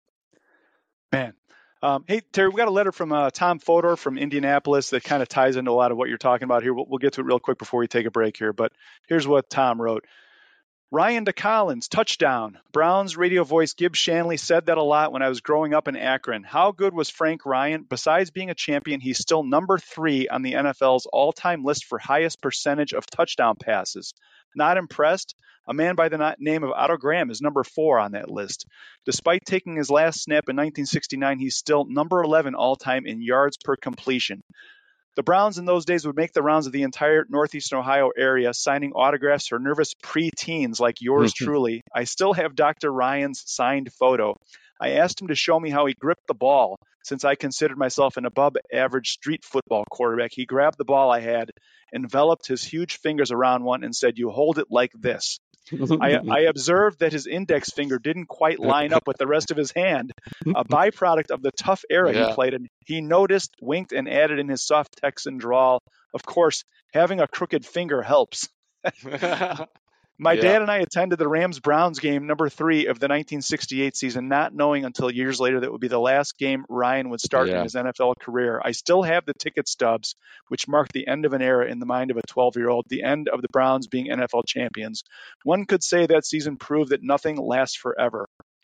Man. Um, hey, Terry, we got a letter from uh, Tom Fodor from Indianapolis that kind of ties into a lot of what you're talking about here. We'll, we'll get to it real quick before we take a break here. But here's what Tom wrote. Ryan to Collins, touchdown. Browns radio voice Gib Shanley said that a lot when I was growing up in Akron. How good was Frank Ryan? Besides being a champion, he's still number three on the N F L's all-time list for highest percentage of touchdown passes. Not impressed? A man by the name of Otto Graham is number four on that list. Despite taking his last snap in nineteen sixty-nine, he's still number eleven all-time in yards per completion. The Browns in those days would make the rounds of the entire Northeastern Ohio area, signing autographs for nervous preteens like yours truly. I still have Doctor Ryan's signed photo. I asked him to show me how he gripped the ball, since I considered myself an above-average street football quarterback. He grabbed the ball I had, enveloped his huge fingers around one, and said, "You hold it like this." I, I observed that his index finger didn't quite line up with the rest of his hand, a byproduct of the tough era yeah. he played in. He noticed, winked, and added in his soft Texan drawl, "Of course, having a crooked finger helps." My yeah. dad and I attended the Rams-Browns game number three of the nineteen sixty-eight season, not knowing until years later that it would be the last game Ryan would start yeah. in his N F L career. I still have the ticket stubs, which marked the end of an era in the mind of a twelve-year-old, the end of the Browns being N F L champions. One could say that season proved that nothing lasts forever.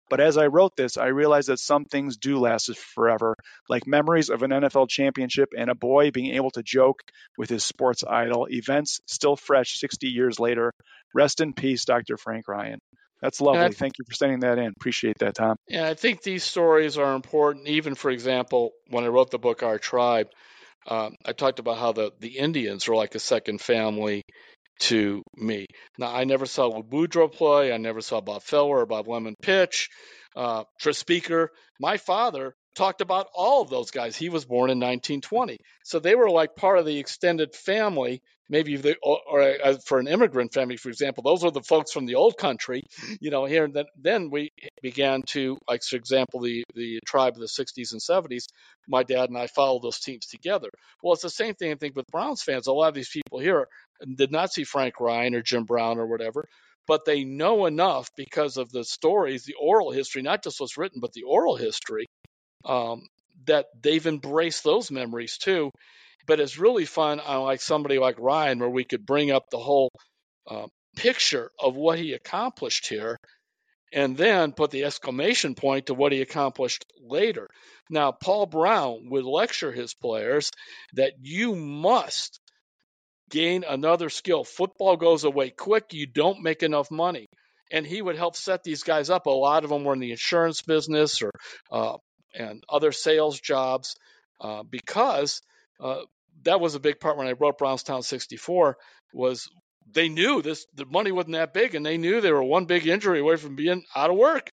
But as I wrote this, I realized that some things do last forever, like memories of an N F L championship and a boy being able to joke with his sports idol. Events still fresh sixty years later. Rest in peace, Doctor Frank Ryan. That's lovely. th- Thank you for sending that in. Appreciate that, Tom. Yeah, I think these stories are important. Even, for example, when I wrote the book Our Tribe, um, I talked about how the, the Indians are like a second family to me. Now, I never saw Lou Boudreau play. I never saw Bob Feller or Bob Lemon pitch. Uh, Tris Speaker. My father talked about all of those guys. He was born in nineteen twenty. So they were like part of the extended family. Maybe they, or, or uh, for an immigrant family, for example, those are the folks from the old country, you know, here. And then, then we began to, like, for example, the, the tribe of the sixties and seventies, my dad and I followed those teams together. Well, it's the same thing, I think, with Browns fans. A lot of these people here did not see Frank Ryan or Jim Brown or whatever, but they know enough because of the stories, the oral history, not just what's written, but the oral history, um, that they've embraced those memories too. But it's really fun on like somebody like Ryan, where we could bring up the whole uh, picture of what he accomplished here, and then put the exclamation point to what he accomplished later. Now, Paul Brown would lecture his players that you must gain another skill. Football goes away quick. You don't make enough money. And he would help set these guys up. A lot of them were in the insurance business or uh, and other sales jobs uh, because uh, that was a big part when I wrote Brownstown sixty-four was they knew this the money wasn't that big, and they knew they were one big injury away from being out of work.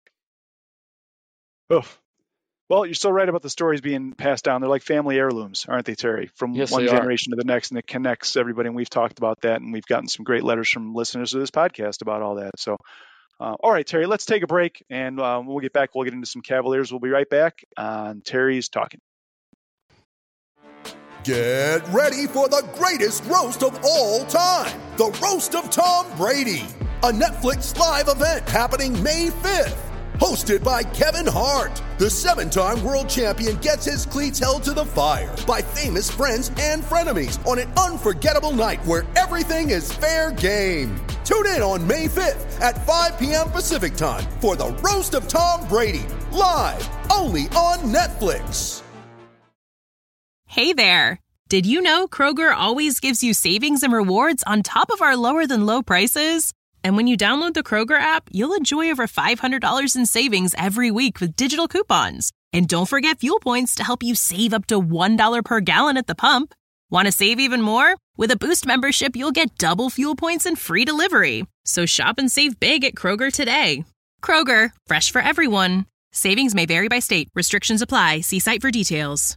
Oof. Well, you're so right about the stories being passed down. They're like family heirlooms, aren't they, Terry? From Yes, one they are. generation to the next, and it connects everybody. And we've talked about that, and we've gotten some great letters from listeners to this podcast about all that. So, uh, all right, Terry, let's take a break, and uh, when we'll get back, we'll get into some Cavaliers. We'll be right back on Terry's Talking. Get ready for the greatest roast of all time, the Roast of Tom Brady, a Netflix live event happening May fifth. Hosted by Kevin Hart, the seven-time world champion gets his cleats held to the fire by famous friends and frenemies on an unforgettable night where everything is fair game. Tune in on May fifth at five p.m. Pacific time for the Roast of Tom Brady, live only on Netflix. Hey there. Did you know Kroger always gives you savings and rewards on top of our lower than low prices? And when you download the Kroger app, you'll enjoy over five hundred dollars in savings every week with digital coupons. And don't forget fuel points to help you save up to one dollar per gallon at the pump. Want to save even more? With a Boost membership, you'll get double fuel points and free delivery. So shop and save big at Kroger today. Kroger, fresh for everyone. Savings may vary by state. Restrictions apply. See site for details.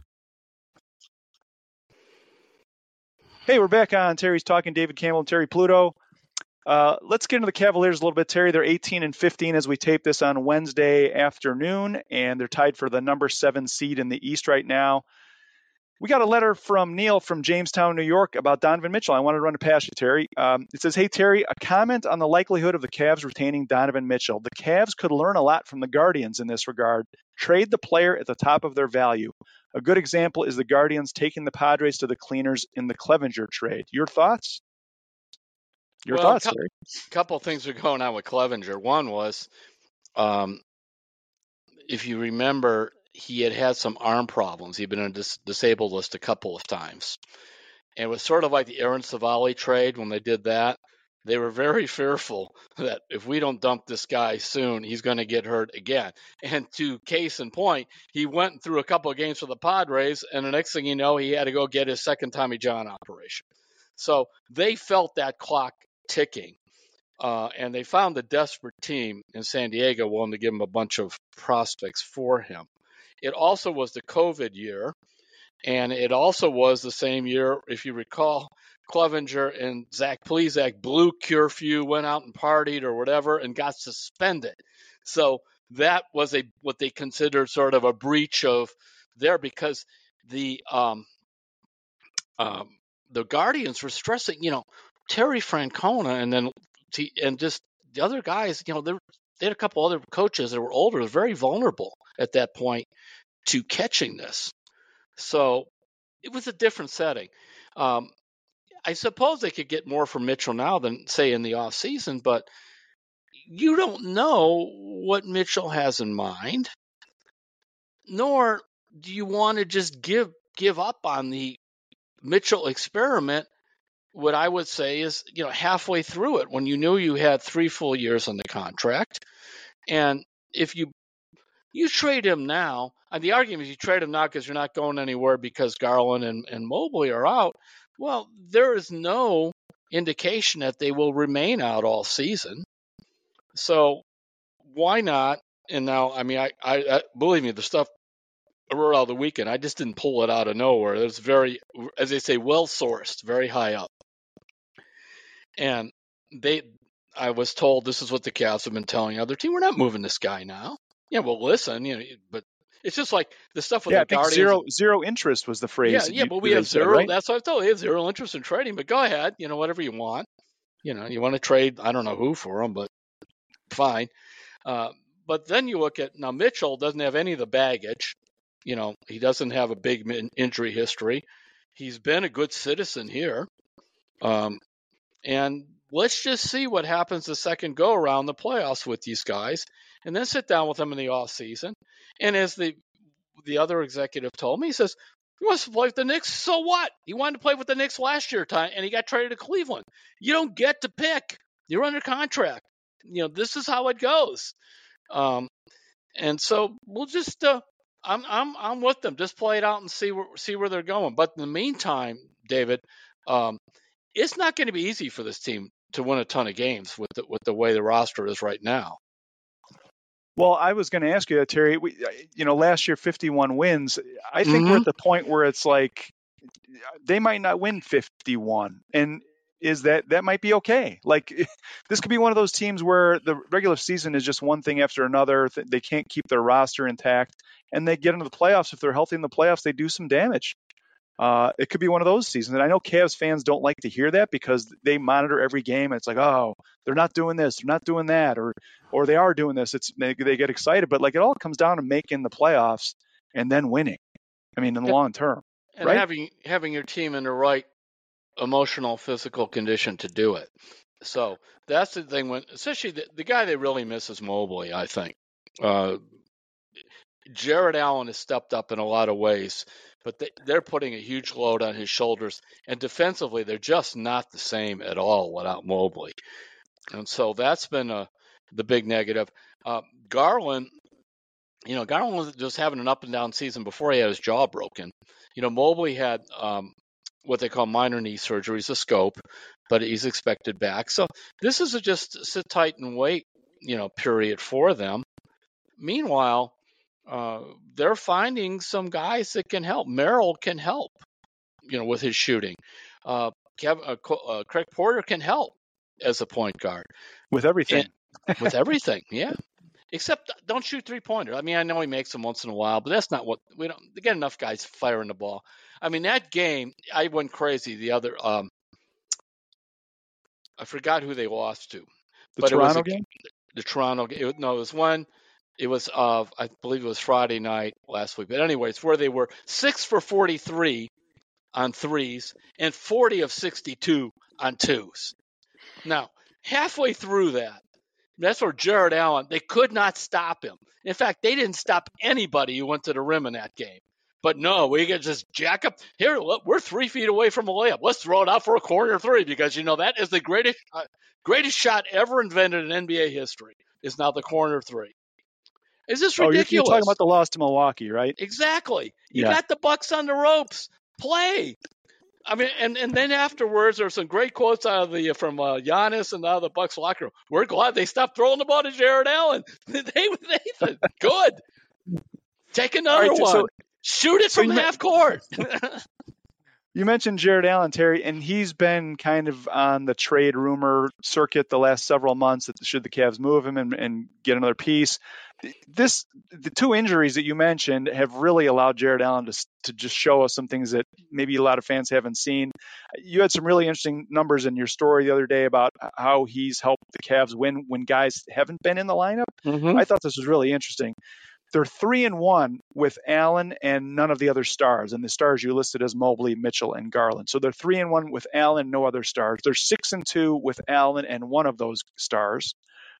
Hey, we're back on Terry's Talking. David Campbell and Terry Pluto. Uh, let's get into the Cavaliers a little bit, Terry. They're eighteen and fifteen as we tape this on Wednesday afternoon, and they're tied for the number seven seed in the East right now. We got a letter from Neil from Jamestown, New York about Donovan Mitchell. I wanted to run it past you, Terry. Um, it says, hey, Terry, a comment on the likelihood of the Cavs retaining Donovan Mitchell. The Cavs could learn a lot from the Guardians in this regard. Trade the player at the top of their value. A good example is the Guardians taking the Padres to the cleaners in the Clevenger trade. Your thoughts? Your well, thoughts, a Terry? couple of things were going on with Clevenger. One was, um, if you remember, he had had some arm problems. He'd been on a dis- disabled list a couple of times. And it was sort of like the Aaron Savali trade when they did that. They were very fearful that if we don't dump this guy soon, he's going to get hurt again. And to case in point, he went through a couple of games for the Padres, and the next thing you know, he had to go get his second Tommy John operation. So they felt that clock ticking, uh, and they found a desperate team in San Diego willing to give him a bunch of prospects for him. It also was the COVID year, and it also was the same year, if you recall, Clevenger and Zach Plesac blew curfew, went out and partied or whatever, and got suspended. So that was a what they considered sort of a breach of there, because the um, um, the Guardians were stressing, you know, Terry Francona and then and just the other guys, you know, they had a couple other coaches that were older, very vulnerable at that point to catching this. So it was a different setting. Um, I suppose they could get more from Mitchell now than, say, in the offseason, but you don't know what Mitchell has in mind, nor do you want to just give give up on the Mitchell experiment. What I would say is, you know, halfway through it, when you knew you had three full years on the contract, and if you you trade him now, and the argument is you trade him now because you're not going anywhere because Garland and, and Mobley are out. Well, there is no indication that they will remain out all season. So why not? And now, I mean, I, I, I believe me, the stuff I wrote out the weekend, I just didn't pull it out of nowhere. It's very, as they say, well sourced, very high up. And they, I was told this is what the Cavs have been telling other team. We're not moving this guy now. Yeah, well, listen, you know, but it's just like the stuff with yeah, the I think Guardians. zero zero interest was the phrase. Yeah, yeah, you, but we have said, zero. Right? That's what I told you. We have zero interest in trading. But go ahead, you know, whatever you want. You know, you want to trade, I don't know who for him, but fine. Uh, but then you look at, now Mitchell doesn't have any of the baggage. You know, he doesn't have a big injury history. He's been a good citizen here. Um, and let's just see what happens the second go around the playoffs with these guys, and then sit down with them in the off season. And as the the other executive told me, he says, he wants to play with the Knicks. So what? He wanted to play with the Knicks last year, time, and he got traded to Cleveland. You don't get to pick. You're under contract. You know, this is how it goes. Um, and so we'll just, uh, I'm, I'm, I'm with them. Just play it out and see where, see where they're going. But in the meantime, David, um, it's not going to be easy for this team to win a ton of games with the, with the way the roster is right now. Well, I was going to ask you that, Terry. We, you know, last year, fifty-one wins. I think Mm-hmm. we're at the point where it's like they might not win fifty-one. And is that that might be okay? Like, this could be one of those teams where the regular season is just one thing after another. They can't keep their roster intact, and they get into the playoffs. If they're healthy in the playoffs, they do some damage. Uh, it could be one of those seasons. And I know Cavs fans don't like to hear that because they monitor every game. And it's like, oh, they're not doing this, they're not doing that, or or they are doing this. It's they, they get excited, but like it all comes down to making the playoffs and then winning. I mean, in the Yeah. long term, And right? having having your team in the right emotional, physical condition to do it. So that's the thing. When especially the, the guy they really miss is Mobley, I think. Uh, Jared Allen has stepped up in a lot of ways, but they, they're putting a huge load on his shoulders. And defensively, they're just not the same at all without Mobley. And so that's been a, the big negative. Uh, Garland, you know, Garland was just having an up and down season before he had his jaw broken. You know, Mobley had um, what they call minor knee surgeries, a scope, but he's expected back. So this is a just sit tight and wait, you know, period for them. Meanwhile, uh, they're finding some guys that can help. Merrill can help, you know, with his shooting. Uh, Kev, uh, uh, Craig Porter can help as a point guard. With everything. And, with everything, yeah. Except don't shoot three-pointers. I mean, I know he makes them once in a while, but that's not what we don't. They get enough guys firing the ball. I mean, that game, I went crazy. The other, um, I forgot who they lost to. The but Toronto it was a, game? The Toronto game. It, no, it was one. It was, uh, I believe it was Friday night last week. But anyways, where they were six for forty-three on threes and forty of sixty-two on twos. Now, halfway through that, that's where Jared Allen, they could not stop him. In fact, they didn't stop anybody who went to the rim in that game. But no, we could just jack up. Here, look, we're three feet away from a layup. Let's throw it out for a corner three because, you know, that is the greatest uh, greatest shot ever invented in N B A history is now the corner three. Is this ridiculous? Oh, you're, you're talking about the loss to Milwaukee, right? Exactly. You Yeah. got the Bucks on the ropes. Play. I mean, and, and then afterwards, there were some great quotes out of the from uh, Giannis and out of the Bucks locker room. We're glad they stopped throwing the ball to Jared Allen. they, they said, good. Take another All right, one. so- Shoot it so from you half court. You mentioned Jared Allen, Terry, and he's been kind of on the trade rumor circuit the last several months. That should the Cavs move him and, and get another piece? This, the two injuries that you mentioned have really allowed Jared Allen to to just show us some things that maybe a lot of fans haven't seen. You had some really interesting numbers in your story the other day about how he's helped the Cavs win when guys haven't been in the lineup. Mm-hmm. I thought this was really interesting. They're three and one with Allen and none of the other stars. And the stars you listed as Mobley, Mitchell, and Garland. So they're three and one with Allen, no other stars. They're six and two with Allen and one of those stars.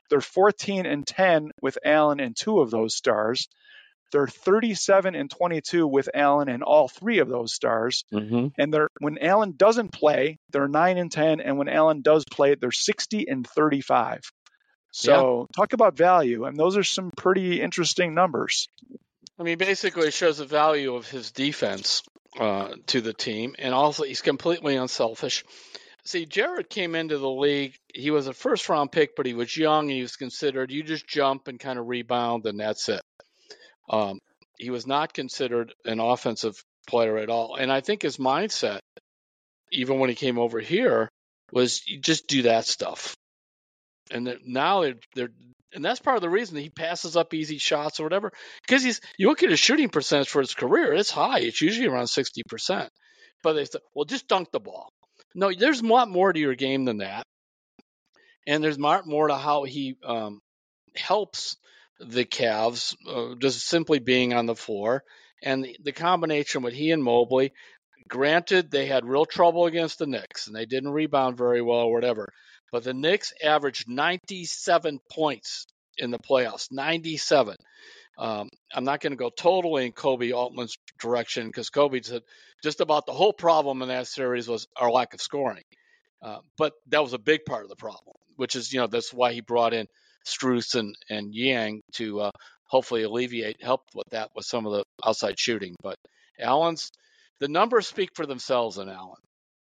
They're fourteen and ten with Allen and two of those stars. They're thirty-seven and twenty-two with Allen and all three of those stars. Mm-hmm. And they're when Allen doesn't play, they're nine and ten, and when Allen does play, they're sixty and thirty-five. So yeah. Talk about value. I mean, those are some pretty interesting numbers. I mean, basically, it shows the value of his defense uh, to the team, and also he's completely unselfish. See, Jared came into the league. He was a first-round pick, but he was young, and he was considered you just jump and kind of rebound, and that's it. Um, he was not considered an offensive player at all. And I think his mindset, even when he came over here, was you just do that stuff. And now they're, they're and that's part of the reason that he passes up easy shots or whatever. Because he's you look at his shooting percentage for his career, it's high. It's usually around sixty percent. But they say, well, just dunk the ball. No, there's a lot more to your game than that. And there's more to how he um, helps the Cavs, uh, just simply being on the floor. And the, the combination with he and Mobley, granted, they had real trouble against the Knicks, and they didn't rebound very well or whatever. But the Knicks averaged ninety-seven points in the playoffs, ninety-seven. Um, I'm not going to go totally in Kobe Altman's direction because Kobe said just about the whole problem in that series was our lack of scoring. Uh, but that was a big part of the problem, which is, you know, that's why he brought in Strus and, and Yang to uh, hopefully alleviate, help with that with some of the outside shooting. But Allen's, the numbers speak for themselves in Allen.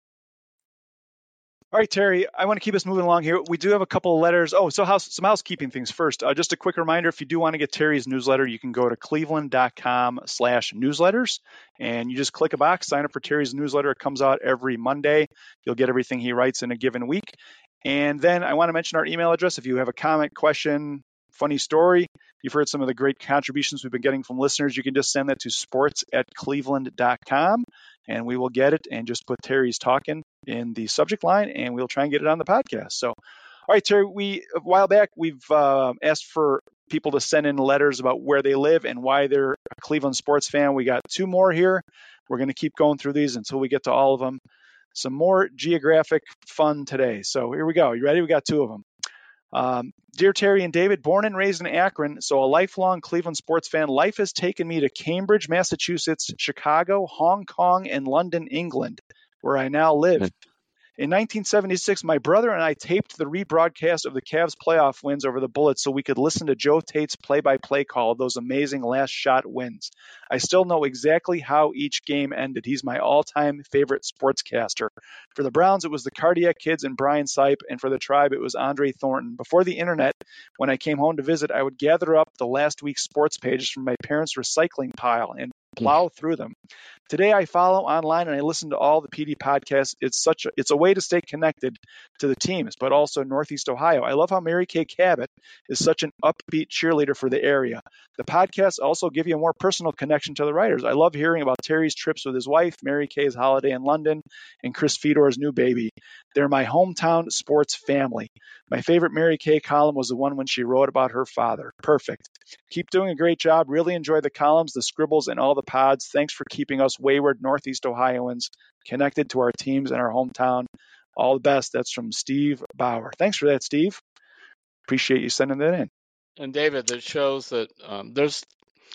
All right, Terry, I want to keep us moving along here. We do have a couple of letters. Oh, so house, some housekeeping things first. Uh, just a quick reminder, if you do want to get Terry's newsletter, you can go to cleveland.com slash newsletters, and you just click a box, sign up for Terry's newsletter. It comes out every Monday. You'll get everything he writes in a given week. And then I want to mention our email address. If you have a comment, question, funny story, you've heard some of the great contributions we've been getting from listeners, you can just send that to sports at cleveland dot com, and we will get it and just put Terry's talking in the subject line, and we'll try and get it on the podcast. So, all right, Terry, we a while back, we've uh, asked for people to send in letters about where they live and why they're a Cleveland sports fan. We got two more here. We're going to keep going through these until we get to all of them. Some more geographic fun today. So here we go. You ready? We got two of them. Um, Dear Terry and David, born and raised in Akron, so a lifelong Cleveland sports fan, life has taken me to Cambridge, Massachusetts, Chicago, Hong Kong, and London, England, where I now live. In nineteen seventy-six, my brother and I taped the rebroadcast of the Cavs playoff wins over the Bullets so we could listen to Joe Tate's play-by-play call of those amazing last-shot wins. I still know exactly how each game ended. He's my all-time favorite sportscaster. For the Browns, it was the Cardiac Kids and Brian Sipe, and for the Tribe, it was Andre Thornton. Before the internet, when I came home to visit, I would gather up the last week's sports pages from my parents' recycling pile and plow through them. Today, I follow online and I listen to all the P D podcasts. It's such a, it's a way to stay connected to the teams, but also Northeast Ohio. I love how Mary Kay Cabot is such an upbeat cheerleader for the area. The podcasts also give you a more personal connection to the writers. I love hearing about Terry's trips with his wife, Mary Kay's holiday in London, and Chris Fedor's new baby. They're my hometown sports family. My favorite Mary Kay column was the one when she wrote about her father. Perfect. Keep doing a great job. Really enjoy the columns, the scribbles, and all the pods. Thanks for keeping us wayward Northeast Ohioans connected to our teams and our hometown. All the best. That's from Steve Bauer. Thanks for that, Steve. Appreciate you sending that in. And David, that shows that um, there's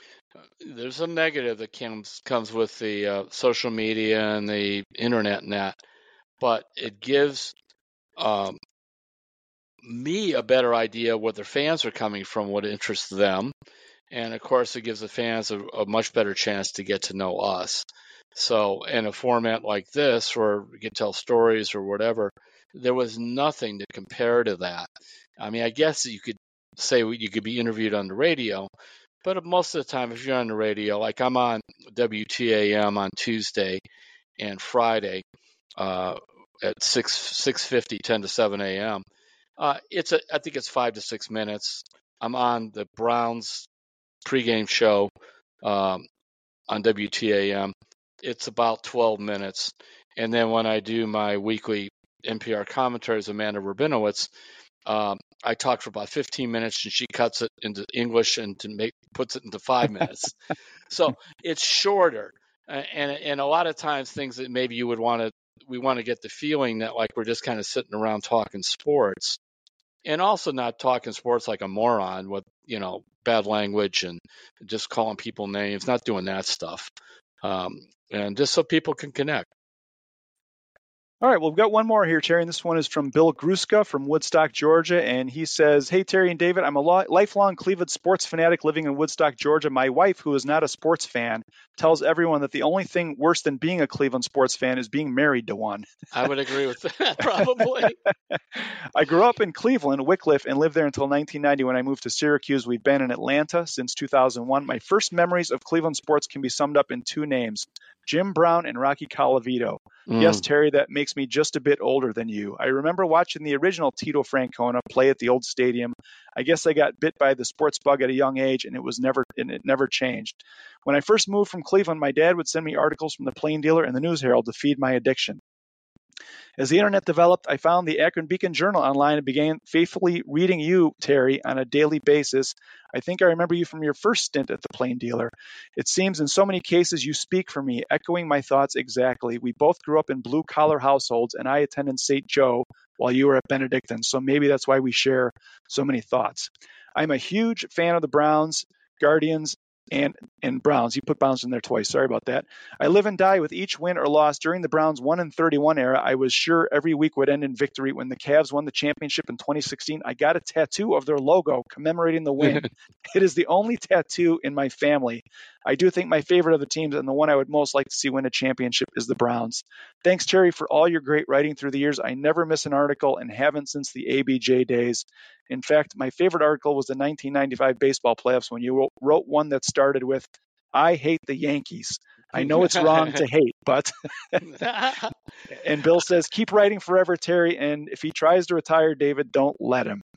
there's a negative that comes comes with the uh, social media and the internet and that, but it gives um, me a better idea where their fans are coming from, what interests them, and of course it gives the fans a, a much better chance to get to know us. So in a format like this, where we can tell stories or whatever, there was nothing to compare to that. I mean, I guess you could say you could be interviewed on the radio, but most of the time, if you're on the radio, like I'm on W T A M on Tuesday and Friday uh, at six six fifty, ten to seven a.m. Uh, it's a, I think it's five to six minutes. I'm on the Browns pregame show um, on W T A M. It's about twelve minutes, and then when I do my weekly N P R commentaries, Amanda Rabinowitz, um, I talk for about fifteen minutes, and she cuts it into English and to make puts it into five minutes. So it's shorter, and and a lot of times things that maybe you would want to we want to get the feeling that like we're just kind of sitting around talking sports. and also not talking sports like a moron with, you know, bad language and just calling people names, not doing that stuff. Um, and just so people can connect. All right, well, we've got one more here, Terry, and this one is from Bill Gruska from Woodstock, Georgia, and he says, hey, Terry and David, I'm a lo- lifelong Cleveland sports fanatic living in Woodstock, Georgia. My wife, who is not a sports fan, tells everyone that the only thing worse than being a Cleveland sports fan is being married to one. I would agree with that, probably. I grew up in Cleveland, Wickliffe, and lived there until nineteen ninety when I moved to Syracuse. We've been in Atlanta since two thousand one. My first memories of Cleveland sports can be summed up in two names, Jim Brown and Rocky Colavito. Mm. Yes, Terry, that makes me just a bit older than you. I remember watching the original Tito Francona play at the old stadium. I guess I got bit by the sports bug at a young age, and it was never and it never changed. When I first moved from Cleveland, my dad would send me articles from the Plain Dealer and the News Herald to feed my addiction. As the internet developed, I found the Akron Beacon Journal online and began faithfully reading you, Terry, on a daily basis. I think I remember you from your first stint at the Plain Dealer. It seems in so many cases you speak for me, echoing my thoughts exactly. We both grew up in blue-collar households, and I attended Saint Joe while you were at Benedictine, so maybe that's why we share so many thoughts. I'm a huge fan of the Browns, Guardians, and and Browns. You put Browns in there twice. Sorry about that. I live and die with each win or loss. During the Browns one and thirty-one era, I was sure every week would end in victory. When the Cavs won the championship in twenty sixteen, I got a tattoo of their logo commemorating the win. It is the only tattoo in my family. I do think my favorite of the teams and the one I would most like to see win a championship is the Browns. Thanks, Terry, for all your great writing through the years. I never miss an article and haven't since the A B J days. In fact, my favorite article was the nineteen ninety-five baseball playoffs when you wrote one that started with, I hate the Yankees. I know it's wrong to hate, but and Bill says, keep writing forever, Terry. And if he tries to retire, David, don't let him.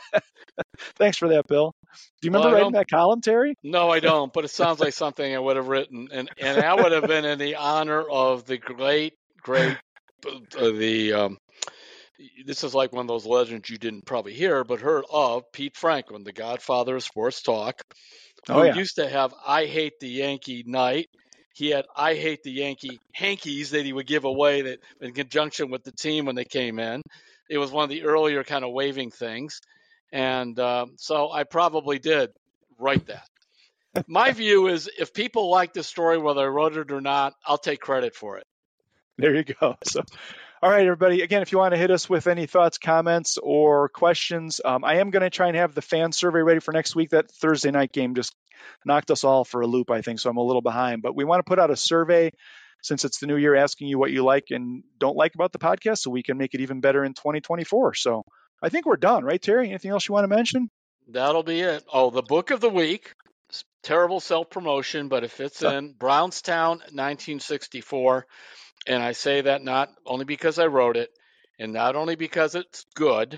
Thanks for that, Bill. Do you remember well, writing that column, Terry? No, I don't, but it sounds like something I would have written. And, and that would have been in the honor of the great, great, uh, the, um, this is like one of those legends you didn't probably hear, but heard of, Pete Franklin, the godfather of sports talk, who oh, yeah. used to have I Hate the Yankee night. He had I Hate the Yankee hankies that he would give away that in conjunction with the team when they came in. It was one of the earlier kind of waving things. And um, so I probably did write that. My view is if people like the story, whether I wrote it or not, I'll take credit for it. There you go. So, all right, everybody. Again, if you want to hit us with any thoughts, comments, or questions, um, I am going to try and have the fan survey ready for next week. That Thursday night game just knocked us all for a loop, I think, so I'm a little behind. But we want to put out a survey since it's the new year, asking you what you like and don't like about the podcast so we can make it even better in twenty twenty-four. So I think we're done, right, Terry? Anything else you want to mention? That'll be it. Oh, the book of the week. Terrible self-promotion, but it fits in. Brownstown, nineteen sixty-four. And I say that not only because I wrote it, and not only because it's good,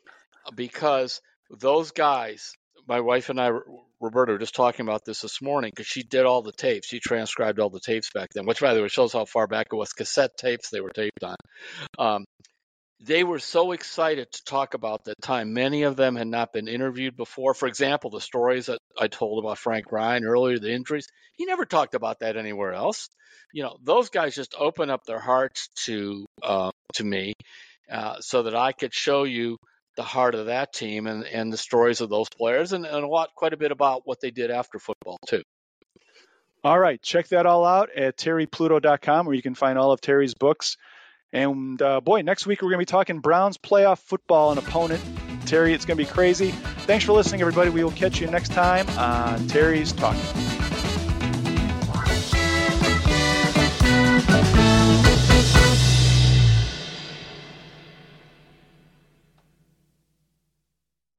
because those guys, my wife and I, Roberta, were just talking about this this morning because she did all the tapes. She transcribed all the tapes back then, which, by the way, shows how far back it was. Cassette tapes they were taped on. Um, they were so excited to talk about that time. Many of them had not been interviewed before. For example, the stories that I told about Frank Ryan earlier, the injuries, he never talked about that anywhere else. You know, those guys just open up their hearts to uh, to me uh, so that I could show you the heart of that team and, and the stories of those players and, and a lot, quite a bit about what they did after football, too. All right. Check that all out at terry pluto dot com, where you can find all of Terry's books. And, uh, boy, next week we're going to be talking Browns playoff football and opponent. Terry, it's going to be crazy. Thanks for listening, everybody. We will catch you next time on Terry's Talking.